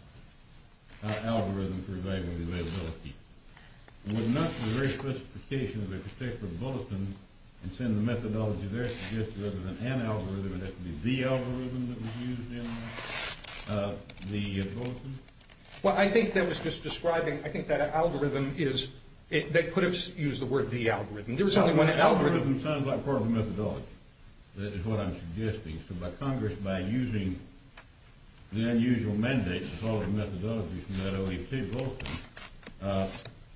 uh, algorithm for evaluating availability. Would not the very specification of a particular bulletin and send the methodology there suggest rather than an algorithm, it has to be the algorithm that was used in uh, the uh, bulletin? Well, I think that was just describing, I think that algorithm is, it, they could have used the word the algorithm. There was only one algorithm. Algorithm sounds like part of the methodology. That is what I'm suggesting. So by Congress, by using the unusual mandate to follow the methodology from that O E T bulletin, uh,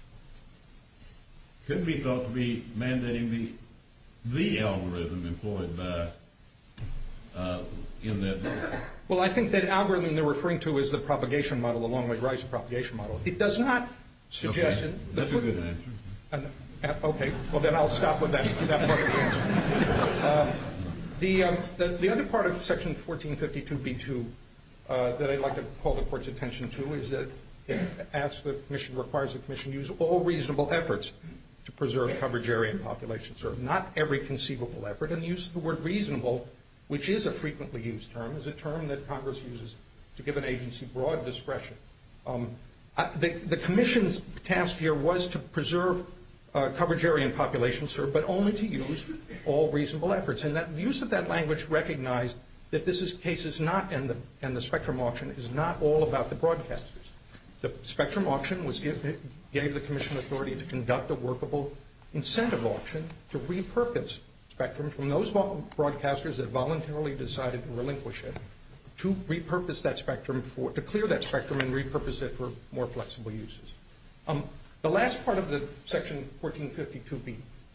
could be thought to be mandating the the algorithm employed by uh, in that bulletin. Well, I think that algorithm they're referring to is the propagation model, the long-way Rice propagation model. It does not suggest... Okay. The That's a good answer. And, uh, okay, well then I'll stop with that, that part of the answer. Uh, the, um, the, the other part of Section fourteen fifty-two B two uh, that I'd like to call the Court's attention to is that it asks the Commission, requires the Commission use all reasonable efforts to preserve coverage area and population served. Not every conceivable effort, and the use of the word reasonable, which is a frequently used term, is a term that Congress uses to give an agency broad discretion. Um, I, the, the Commission's task here was to preserve uh, coverage area and population served, but only to use all reasonable efforts. And that the use of that language recognized that this is case is not, and the, and the Spectrum auction is not all about the broadcasters. The Spectrum auction was give, gave the Commission authority to conduct a workable incentive auction to repurpose Spectrum from those broadcasters that voluntarily decided to relinquish it to repurpose that spectrum for, to clear that spectrum and repurpose it for more flexible uses. Um, the last part of the Section fourteen fifty-two B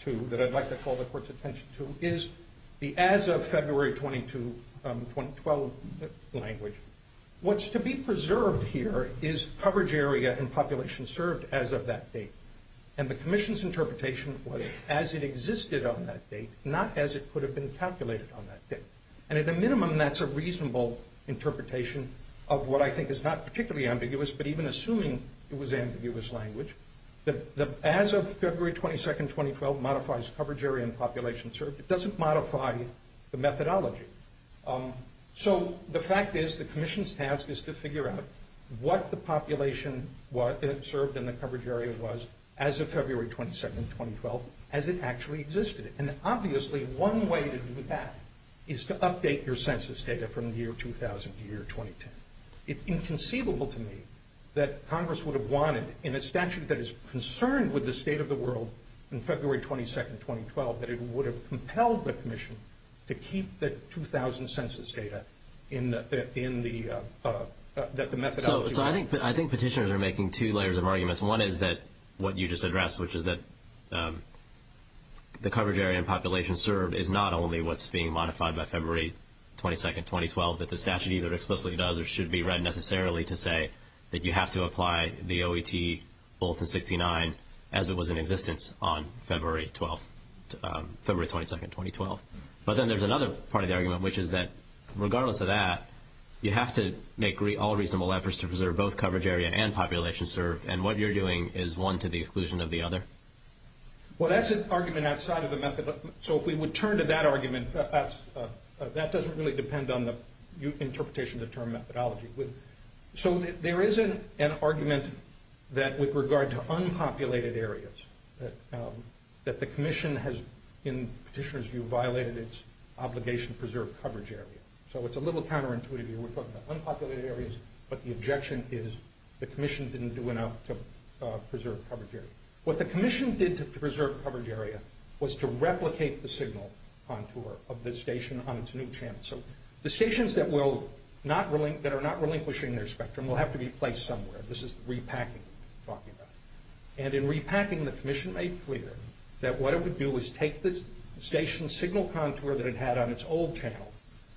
to that I'd like to call the Court's attention to is the as of February twenty-second, um, twenty twelve language. What's to be preserved here is coverage area and population served as of that date. And the Commission's interpretation was as it existed on that date, not as it could have been calculated on that date. And at a minimum, that's a reasonable interpretation of what I think is not particularly ambiguous, but even assuming it was ambiguous language, the, the as of February twenty-second, twenty twelve modifies coverage area and population served. It doesn't modify the methodology. Um, so the fact is the Commission's task is to figure out what the population was, uh, served in the coverage area was as of February twenty-second, twenty twelve, as it actually existed. And obviously one way to do that is to update your census data from the year two thousand to year twenty ten. It's inconceivable to me that Congress would have wanted, in a statute that is concerned with the state of the world in February twenty-second, twenty twelve, that it would have compelled the Commission to keep the two thousand census data in the, in the uh, uh, uh, that the methodology. So, so I think I think petitioners are making two layers of arguments. One is that what you just addressed, which is that um, the coverage area and population served is not only what's being modified by February twenty-second, twenty twelve, that the statute either explicitly does or should be read necessarily to say that you have to apply the O E T Bulletin sixty-nine as it was in existence on February twelfth, um, February twenty-second, twenty twelve. But then there's another part of the argument, which is that regardless of that, you have to make re- all reasonable efforts to preserve both coverage area and population served, and what you're doing is one to the exclusion of the other. Well, that's an argument outside of the method. So if we would turn to that argument, uh, uh, uh, that doesn't really depend on the interpretation of the term methodology. With, so th- there is an, an argument that with regard to unpopulated areas, that, um, that the Commission has, in petitioner's view, violated its obligation to preserve coverage area. So it's a little counterintuitive here. We're talking about unpopulated areas, but the objection is the Commission didn't do enough to uh, preserve coverage area. What the Commission did to, to preserve coverage area was to replicate the signal contour of the station on its new channel. So the stations that will not relin- that are not relinquishing their spectrum will have to be placed somewhere. This is the repacking we're talking about. And in repacking, the Commission made clear that what it would do is take the station signal contour that it had on its old channel,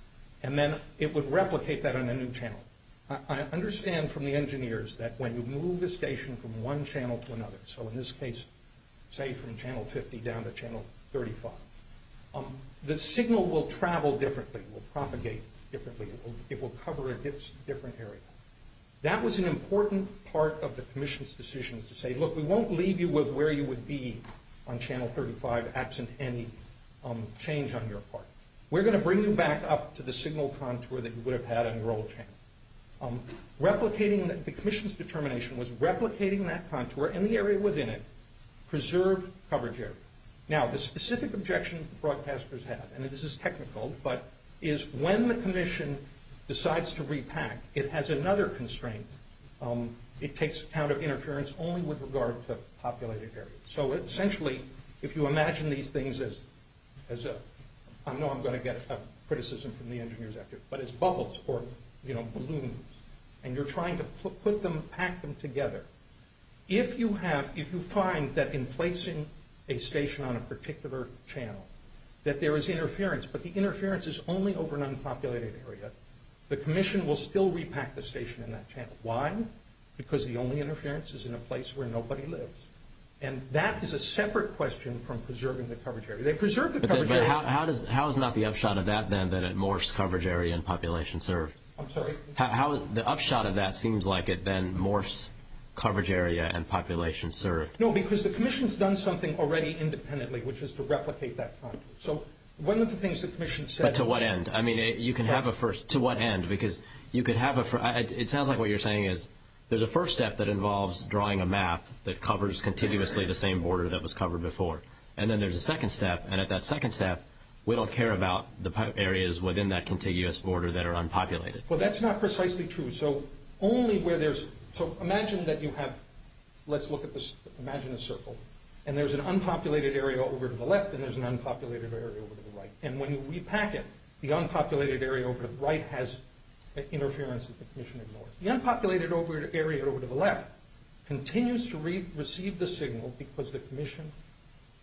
and then it would replicate that on a new channel. I, I understand from the engineers that when you move the station from one channel to another, so in this case, say from channel fifty down to channel thirty-five, um, the signal will travel differently, will propagate differently, it will, it will cover a different area. That was an important part of the Commission's decision to say, look, we won't leave you with where you would be on channel thirty-five absent any um, change on your part. We're going to bring you back up to the signal contour that you would have had on your old channel. Um, replicating, the, the Commission's determination was replicating that contour and the area within it preserved coverage area. Now, the specific objection broadcasters have, and this is technical, but is when the Commission decides to repack, it has another constraint. Um, it takes account of interference only with regard to populated areas. So essentially, if you imagine these things as, as a, I know I'm going to get a criticism from the engineers after, but as bubbles or, you know, balloons, and you're trying to put, put them, pack them together. If you have, if you find that in placing a station on a particular channel, that there is interference, but the interference is only over an unpopulated area, the Commission will still repack the station in that channel. Why? Because the only interference is in a place where nobody lives. And that is a separate question from preserving the coverage area. They preserve the but coverage the, but area. How, how, does, how is not the upshot of that, then, that it morphs coverage area and population served? I'm sorry? How, how the upshot of that seems like it then morphs coverage area and population served. No, because the Commission's done something already independently, which is to replicate that contour. So one of the things the Commission said... But to what end? I mean, it, you can have a first... To what end? Because you could have a... Fir- it, it sounds like what you're saying is there's a first step that involves drawing a map that covers contiguously the same border that was covered before. And then there's a second step, and at that second step, we don't care about the areas within that contiguous border that are unpopulated. Well, that's not precisely true. So only where there's... So imagine that you have... Let's look at this. Imagine a circle. And there's an unpopulated area over to the left, and there's an unpopulated area over to the right. And when you repack it, the unpopulated area over to the right has interference that the Commission ignores. The unpopulated over area over to the left continues to re- receive the signal because the Commission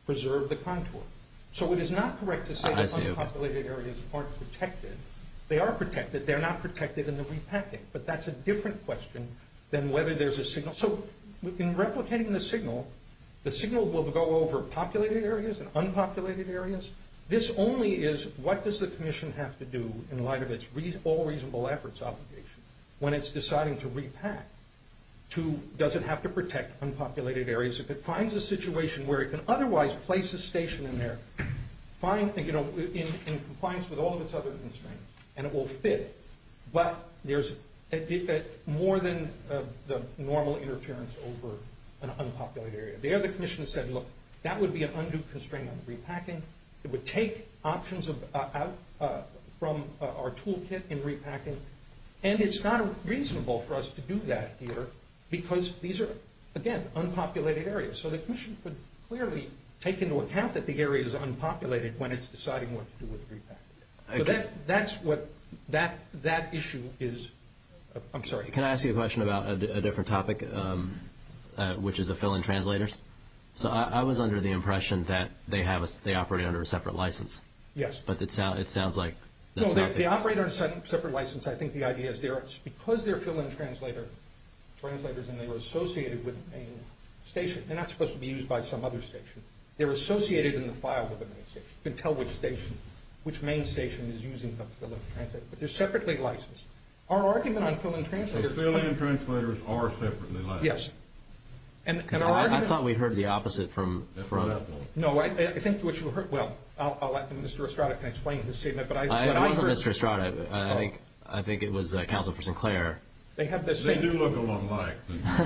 preserve the contour. So it is not correct to say I that see, unpopulated okay. areas aren't protected. They are protected. They're not protected in the repacking. But that's a different question than whether there's a signal. So in replicating the signal, the signal will go over populated areas and unpopulated areas. This only is what does the Commission have to do in light of its re- all reasonable efforts obligation when it's deciding to repack. To, does it have to protect unpopulated areas? If it finds a situation where it can otherwise place a station in there, find, you know, in, in compliance with all of its other constraints, and it will fit, but there's a, a, a more than uh, the normal interference over an unpopulated area. There the Commission has said, look, that would be an undue constraint on the repacking. It would take options of, uh, out uh, from uh, our toolkit in repacking, and it's not reasonable for us to do that here because these are, again, unpopulated areas. So the Commission could clearly take into account that the area is unpopulated when it's deciding what to do with repacking. So okay. that, that's what that, that issue is. Uh, I'm sorry. Can I ask you a question about a, d- a different topic, um, uh, which is the fill-in translators? So I, I was under the impression that they have a, they operate under a separate license. Yes. But it, sound, it sounds like No, that's they, not they operate on a separate license. I think the idea is they're, because they're fill-in translator, translators and they are associated with the main station. They're not supposed to be used by some other station. They're associated in the file with the main station. You can tell which station, which main station is using the fill-in translator. But they're separately licensed. Our argument on fill-in So translators... fill-in translators are separately licensed? Yes. And, and I, our I argument... thought we heard the opposite from... That's from what I thought. No, I, I think what you heard... Well, I'll, I'll let Mister Estrada can explain his statement, but I... I, what it I wasn't heard, Mister Estrada. I, I Oh. think I think it was uh, Counsel for Sinclair. They have this They same... do look a lot alike.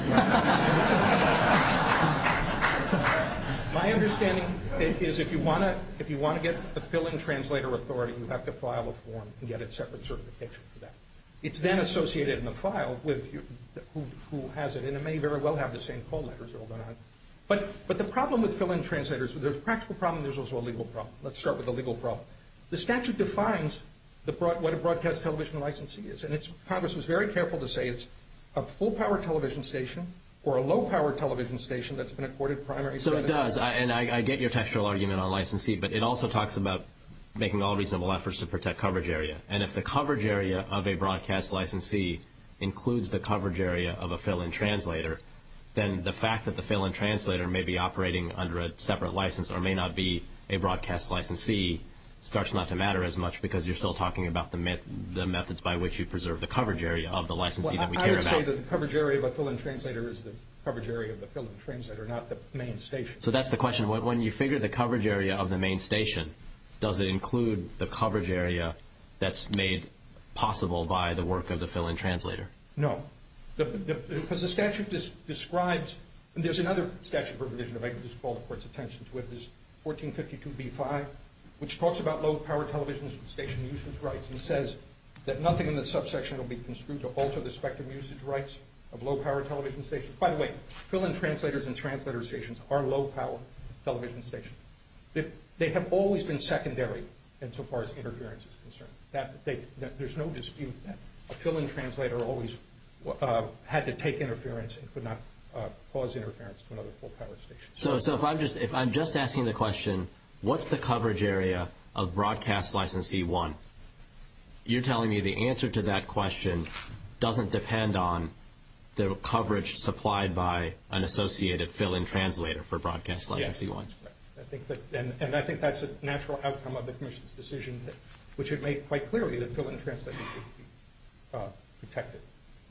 My understanding is if you want to if you want to get the fill-in translator authority, you have to file a form and get a separate certification for that. It's then associated in the file with you, who, who has it, and it may very well have the same call letters all going on. But but the problem with fill-in translators, there's a practical problem, there's also a legal problem. Let's start with the legal problem. The statute defines the broad, what a broadcast television licensee is, and it's, Congress was very careful to say it's a full-power television station or a low-power television station that's been accorded primary So status. it does, I, and I, I get your textual argument on licensee, but it also talks about making all reasonable efforts to protect coverage area. And if the coverage area of a broadcast licensee includes the coverage area of a fill-in translator, then the fact that the fill-in translator may be operating under a separate license or may not be a broadcast licensee starts not to matter as much because you're still talking about the, met, the methods by which you preserve the coverage area of the licensee well, that we I, care I would about. say that the coverage area of a fill-in translator is the coverage area of the fill-in translator, not the main station. So that's the question. When, when you figure the coverage area of the main station, does it include the coverage area that's made possible by the work of the fill-in translator? No. The, the, because the statute des- describes, and there's another statute provision, if I could just call the Court's attention to it, is fourteen fifty-two B five, which talks about low-power television station usage rights and says that nothing in the subsection will be construed to alter the spectrum usage rights of low-power television stations. By the way, fill-in translators and translator stations are low-power television stations. They, they have always been secondary insofar as interference is concerned. That, they, that there's no dispute that a fill-in translator always uh, had to take interference and could not uh, cause interference to another full-power station. So, so if I'm just if I'm just asking the question, what's the coverage area of broadcast licensee one? You're telling me the answer to that question doesn't depend on the coverage supplied by an associated fill-in translator for broadcast licensee yes. one. I think that, and, and I think that's a natural outcome of the Commission's decision, that, which it made quite clearly that fill-in translators would be uh, protected.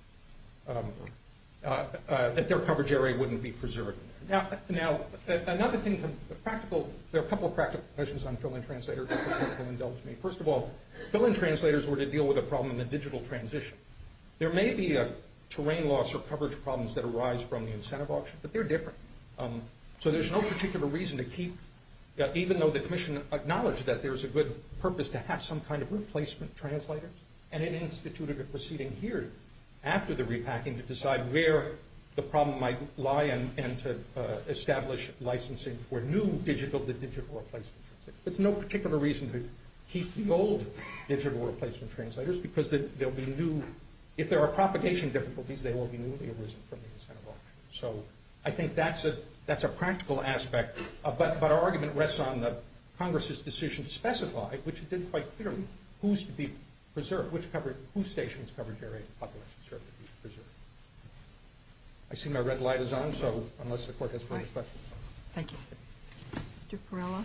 Um, uh, uh, that their coverage area wouldn't be preserved. Now, now uh, another thing, to, practical. There are a couple of practical questions on fill-in translators that will indulge me. First of all, fill-in translators were to deal with a problem in the digital transition. There may be a terrain loss or coverage problems that arise from the incentive auction, but they're different. Um, so there's no particular reason to keep, uh, even though the Commission acknowledged that there's a good purpose to have some kind of replacement translators, and it instituted a proceeding here after the repacking to decide where the problem might lie and, and to uh, establish licensing for new digital-to-digital replacement translators. There's no particular reason to keep the old digital replacement translators because the, there'll be new, if there are propagation difficulties, they will be newly arisen from the incentive auction. So I think that's a That's a practical aspect. Uh, but, but our argument rests on the Congress's decision to specify, which it did quite clearly, who's to be preserved, which covered, whose station's coverage area and population served to be preserved. I see my red light is on, so unless the court has further Right. questions. Thank you. Mister Perella?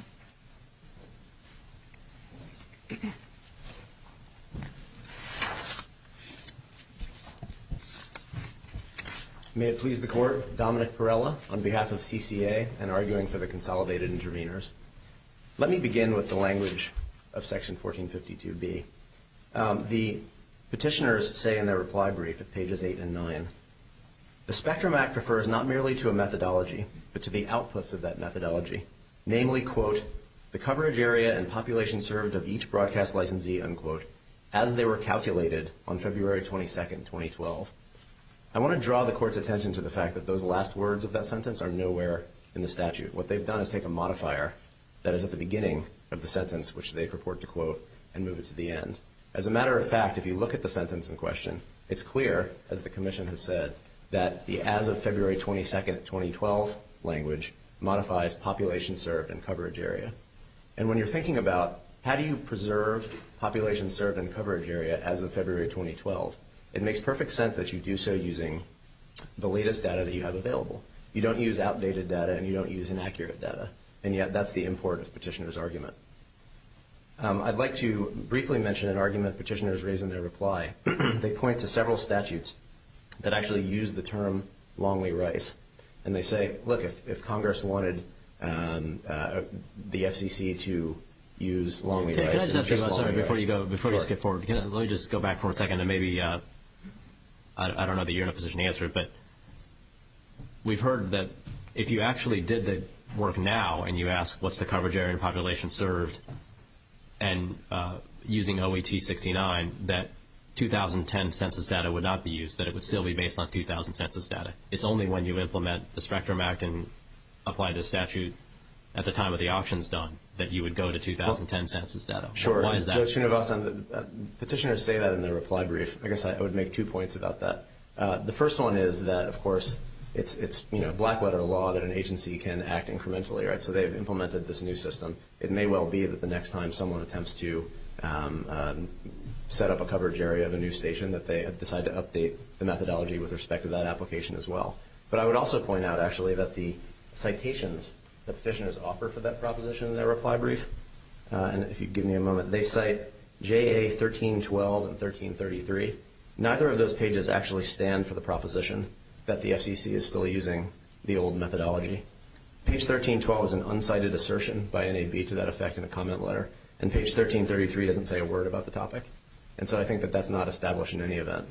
May it please the Court, Dominic Perella on behalf of C C A and arguing for the consolidated interveners. Let me begin with the language of Section fourteen fifty-two B. Um, the petitioners say in their reply brief at pages eight and nine, the Spectrum Act refers not merely to a methodology, but to the outputs of that methodology, namely, quote, the coverage area and population served of each broadcast licensee, unquote, as they were calculated on February twenty-second, twenty twelve. I want to draw the Court's attention to the fact that those last words of that sentence are nowhere in the statute. What they've done is take a modifier that is at the beginning of the sentence, which they purport to quote, and move it to the end. As a matter of fact, if you look at the sentence in question, it's clear, as the Commission has said, that the as of February twenty-second, twenty twelve language modifies population served and coverage area. And when you're thinking about how do you preserve population served and coverage area as of February twenty twelve, it makes perfect sense that you do so using the latest data that you have available. You don't use outdated data and you don't use inaccurate data. And yet that's the import of petitioner's argument. Um, I'd like to briefly mention an argument petitioners raise in their reply. They point to several statutes that actually use the term Longley Rice. And they say, look, if, if Congress wanted um, uh, the F C C to use Longley Can, Rice. can I just ask you about, sorry, before Rice. you go, before Sure. you skip forward, can I, let me just go back for a second and maybe, uh, I, I don't know that you're in a position to answer it, but we've heard that if you actually did the work now and you ask what's the coverage area and population served and uh, using O E T sixty-nine, that two thousand ten census data would not be used, that it would still be based on two thousand census data. It's only when you implement the Spectrum Act and apply the statute at the time of the auction's done that you would go to two thousand ten census data. Sure. Why is that? Judge Srinivasan, the uh, petitioners say that in their reply brief. I guess I, I would make two points about that. Uh, the first one is that, of course, it's, it's you know, black letter law that an agency can act incrementally, right? So they've implemented this new system. It may well be that the next time someone attempts to um, um, set up a coverage area of a new station that they decide to update the methodology with respect to that application as well. But I would also point out, actually, that the citations the petitioners offer for that proposition in their reply brief, uh, and if you give me a moment, they cite J A thirteen twelve and thirteen thirty-three. Neither of those pages actually stand for the proposition that the F C C is still using the old methodology. Page thirteen twelve is an uncited assertion by N A B to that effect in a comment letter, and page thirteen thirty-three doesn't say a word about the topic. And so I think that that's not established in any event.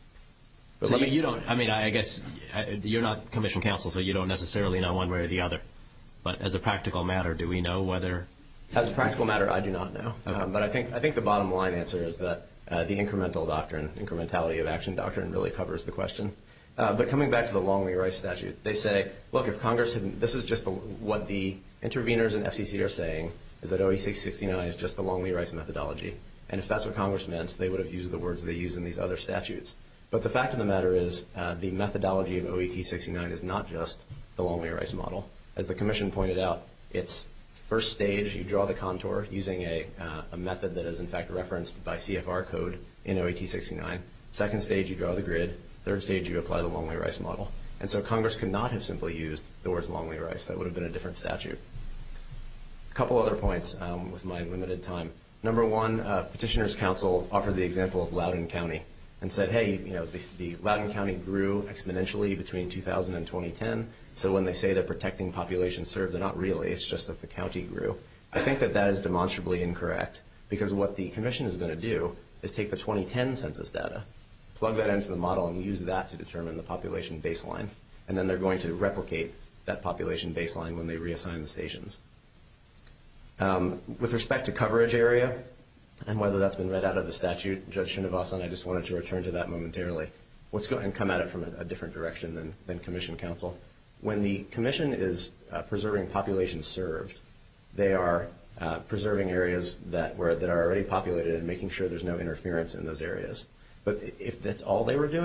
But So let you, me, you don't, I mean, I guess you're not commission counsel, so you don't necessarily know one way or the other. But as a practical matter, do we know whether? As a practical matter, I do not know. Okay. Um, but I think I think the bottom line answer is that uh, the incremental doctrine, incrementality of action doctrine, really covers the question. Uh, but coming back to the Longley Rice statutes, they say, look, if Congress had, this is just the, what the interveners in F C C are saying, is that O E T sixty-nine is just the Longley Rice methodology. And if that's what Congress meant, they would have used the words they use in these other statutes. But the fact of the matter is uh, the methodology of O E T sixty-nine is not just the Longley Rice model. As the Commission pointed out, it's first stage, you draw the contour using a, uh, a method that is in fact referenced by C F R code in O E T sixty-nine. Second stage, you draw the grid. Third stage, you apply the Longley Rice model. And so Congress could not have simply used the words Longley Rice. That would have been a different statute. A couple other points um, with my limited time. Number one, uh, Petitioners Council offered the example of Loudoun County and said, hey, you know, the, the Loudoun County grew exponentially between two thousand and twenty ten. So when they say they're protecting population served, they're not really. It's just that the county grew. I think that that is demonstrably incorrect because what the Commission is going to do is take the twenty ten census data, plug that into the model, and use that to determine the population baseline. And then they're going to replicate that population baseline when they reassign the stations. Um, with respect to coverage area and whether that's been read out of the statute, Judge Srinivasan, I just wanted to return to that momentarily. Let's go and come at it from a, a different direction than, than Commission Counsel. When the Commission is uh, preserving population served, they are uh, preserving areas that were that are already populated and making sure there's no interference in those areas. But if that's all they were doing,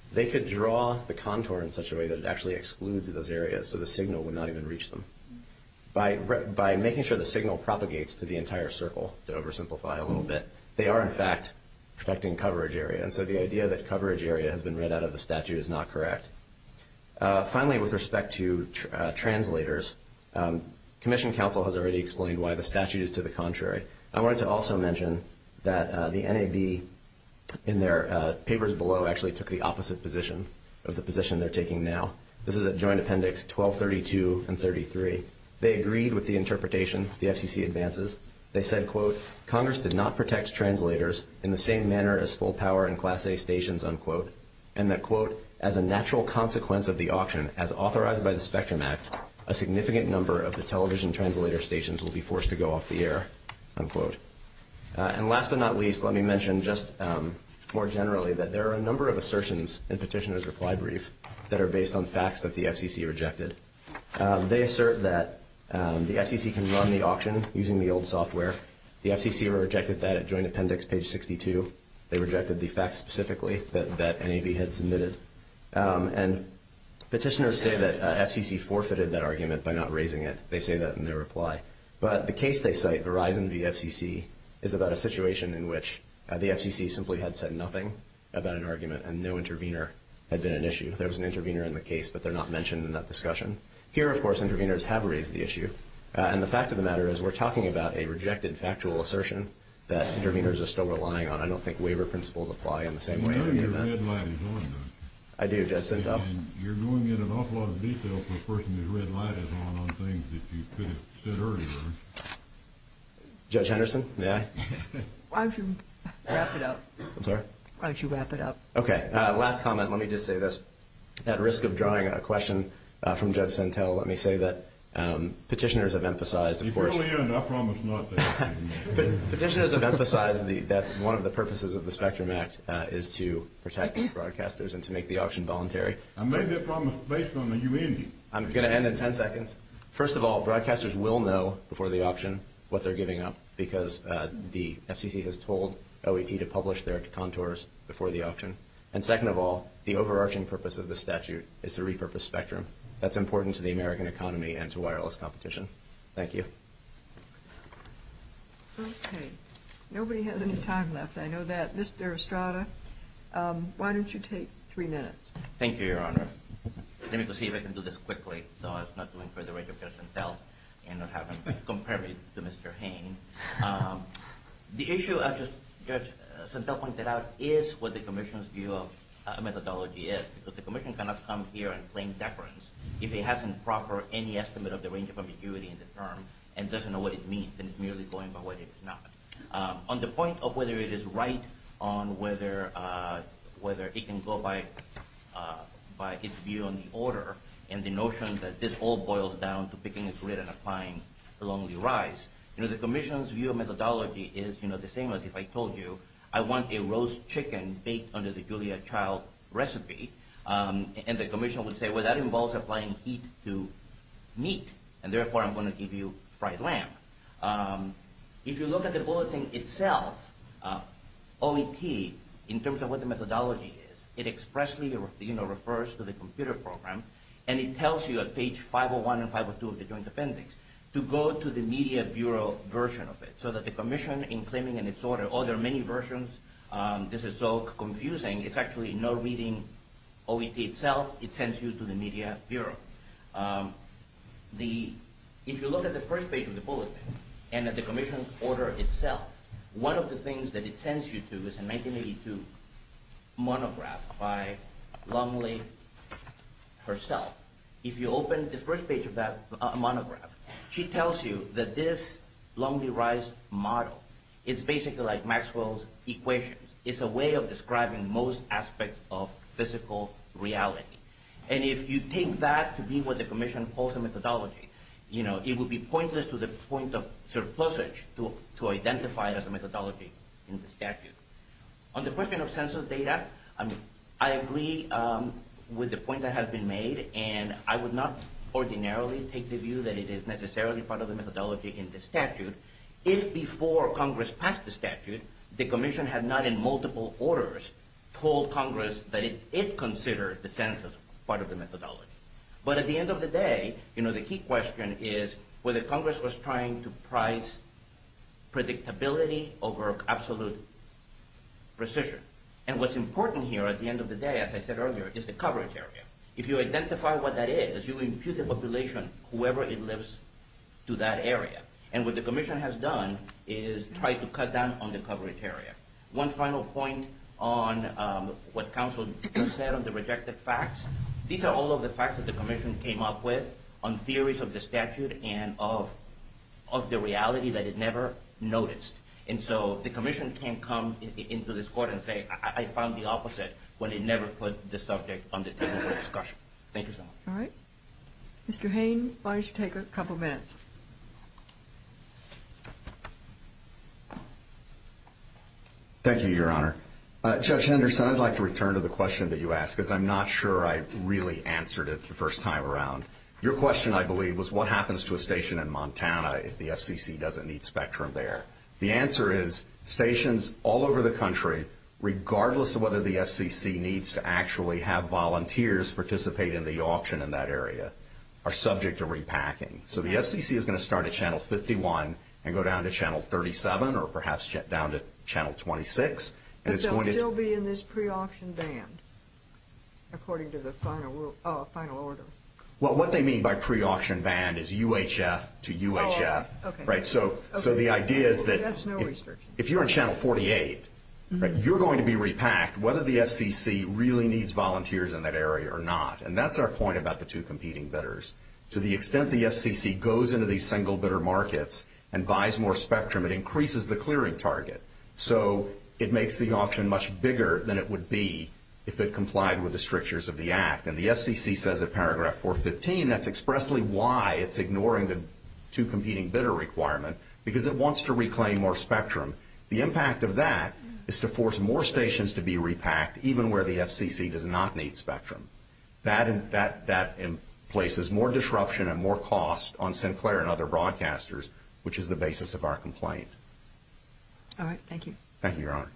they could draw the contour in such a way that it actually excludes those areas, so the signal would not even reach them. By, by making sure the signal propagates to the entire circle, to oversimplify a little bit, they are, in fact, protecting coverage area. And so the idea that coverage area has been read out of the statute is not correct. Uh, finally, with respect to tr- uh, translators, um, Commission counsel has already explained why the statute is to the contrary. I wanted to also mention that uh, the N A B, in their uh, papers below, actually took the opposite position of the position they're taking now. This is at Joint Appendix twelve thirty-two and thirty-three. They agreed with the interpretation the F C C advances. They said, quote, Congress did not protect translators in the same manner as full power and Class A stations, unquote, and that, quote, as a natural consequence of the auction, as authorized by the Spectrum Act, a significant number of the television translator stations will be forced to go off the air, unquote. Uh, and last but not least, let me mention just um, more generally that there are a number of assertions in Petitioner's reply brief that are based on facts that the F C C rejected. Um, they assert that um, the F C C can run the auction using the old software. The F C C rejected that at Joint Appendix page sixty-two. They rejected the facts specifically that, that N A B had submitted. Um, and petitioners say that uh, F C C forfeited that argument by not raising it. They say that in their reply. But the case they cite, Verizon v. F C C, is about a situation in which uh, the F C C simply had said nothing about an argument and no intervener had been an issue. There was an intervener in the case, but they're not mentioned in that discussion. Here, of course, interveners have raised the issue. Uh, and the fact of the matter is we're talking about a rejected factual assertion that interveners are still relying on. I don't think waiver principles apply in the same You way. know in any your event. red light is on, don't you? I do, Judge Sintel. And you're going into an awful lot of detail for a person whose red light is on on things that you could have said earlier. Judge Henderson, may I? Why don't you wrap it up? I'm sorry? Why don't you wrap it up? Okay. Uh, last comment. Let me just say this. At risk of drawing a question uh, from Judge Sintel, let me say that um, petitioners have emphasized, of If course. you're really in, I promise not to ask you more. Petitioners have emphasized the, that one of the purposes of the Spectrum Act uh, is to protect broadcasters and to make the auction voluntary. I made that promise based on the you ending. I'm going to end in ten seconds. First of all, broadcasters will know before the auction what they're giving up because uh, the F C C has told O E T to publish their contours before the auction. And second of all, the overarching purpose of the statute is to repurpose spectrum. That's important to the American economy and to wireless competition. Thank you. Okay. Nobody has any time left. I know that. Mister Estrada, um, why don't you take three minutes? Thank you, Your Honor. Let me go see if I can do this quickly, so I was not doing for the rate of Judge Santel and not having compare me to Mister Hain. Um, the issue, uh, just Judge Santel pointed out, is what the Commission's view of uh, methodology is, because the Commission cannot come here and claim deference if it hasn't proffered any estimate of the range of ambiguity in the term and doesn't know what it means, then it's merely going by what it is not. Um, on the point of whether it is right on whether uh, whether it can go by uh, by its view on the order and the notion that this all boils down to picking a grid and applying a lonely rise, you know, the Commission's view of methodology is, you know, the same as if I told you I want a roast chicken baked under the Julia Child recipe, um, and the Commission would say, well, that involves applying heat to meat, and therefore I'm going to give you fried lamb. Um, if you look at the bulletin itself, uh, O E T, in terms of what the methodology is, it expressly, you know, refers to the computer program, and it tells you at page five oh one and five oh two of the Joint Appendix to go to the Media Bureau version of it, so that the Commission, in claiming in its order, oh, there are many versions, um, this is so confusing, it's actually not reading O E T itself, it sends you to the Media Bureau. Um, the, if you look at the first page of the bulletin and at the Commission's order itself, one of the things that it sends you to is a nineteen eighty-two monograph by Longley herself. If you open the first page of that uh, monograph, she tells you that this Longley Rise model is basically like Maxwell's equations. It's a way of describing most aspects of physical reality. And if you take that to be what the Commission calls a methodology, you know, it would be pointless to the point of surplusage to, to identify it as a methodology in the statute. On the question of census data, I mean, I agree um, with the point that has been made, and I would not ordinarily take the view that it is necessarily part of the methodology in the statute if before Congress passed the statute, the Commission had not in multiple orders told Congress that it, it considered the census part of the methodology. But at the end of the day, you know, the key question is whether Congress was trying to price predictability over absolute precision. And what's important here at the end of the day, as I said earlier, is the coverage area. If you identify what that is, you impute the population, whoever it lives, to that area. And what the Commission has done is try to cut down on the coverage area. One final point on um, what Council just said on the rejected facts. These are all of the facts that the Commission came up with on theories of the statute and of, of the reality that it never noticed. And so the Commission can't come in, into this court and say, I, I found the opposite, when it never put the subject on the table for discussion. Thank you so much. All right. Mister Hayne, why don't you take a couple minutes? Thank you, Your Honor. Uh, Judge Henderson, I'd like to return to the question that you asked, because I'm not sure I really answered it the first time around. Your question, I believe, was what happens to a station in Montana if the F C C doesn't need spectrum there? The answer is stations all over the country, regardless of whether the F C C needs to actually have volunteers participate in the auction in that area, are subject to repacking. So the F C C is going to start at channel fifty-one and go down to channel thirty-seven, or perhaps down to channel twenty-six. And but it's they'll going still to be in this pre-auction band, according to the final uh, final order. Well, what they mean by pre-auction band is U H F to U H F, oh, okay. Okay. right? So, Okay. so the idea is that That's no if, restriction. if you're in channel forty-eight, mm-hmm. right, you're going to be repacked, whether the F C C really needs volunteers in that area or not. And that's our point about the two competing bidders. To the extent the F C C goes into these single bidder markets and buys more spectrum, it increases the clearing target. So it makes the auction much bigger than it would be if it complied with the strictures of the Act. And the F C C says at paragraph four fifteen that's expressly why it's ignoring the two competing bidder requirement, because it wants to reclaim more spectrum. The impact of that is to force more stations to be repacked, even where the F C C does not need spectrum. That, that, that places more disruption and more cost on Sinclair and other broadcasters, which is the basis of our complaint. All right, thank you. Thank you, Your Honor.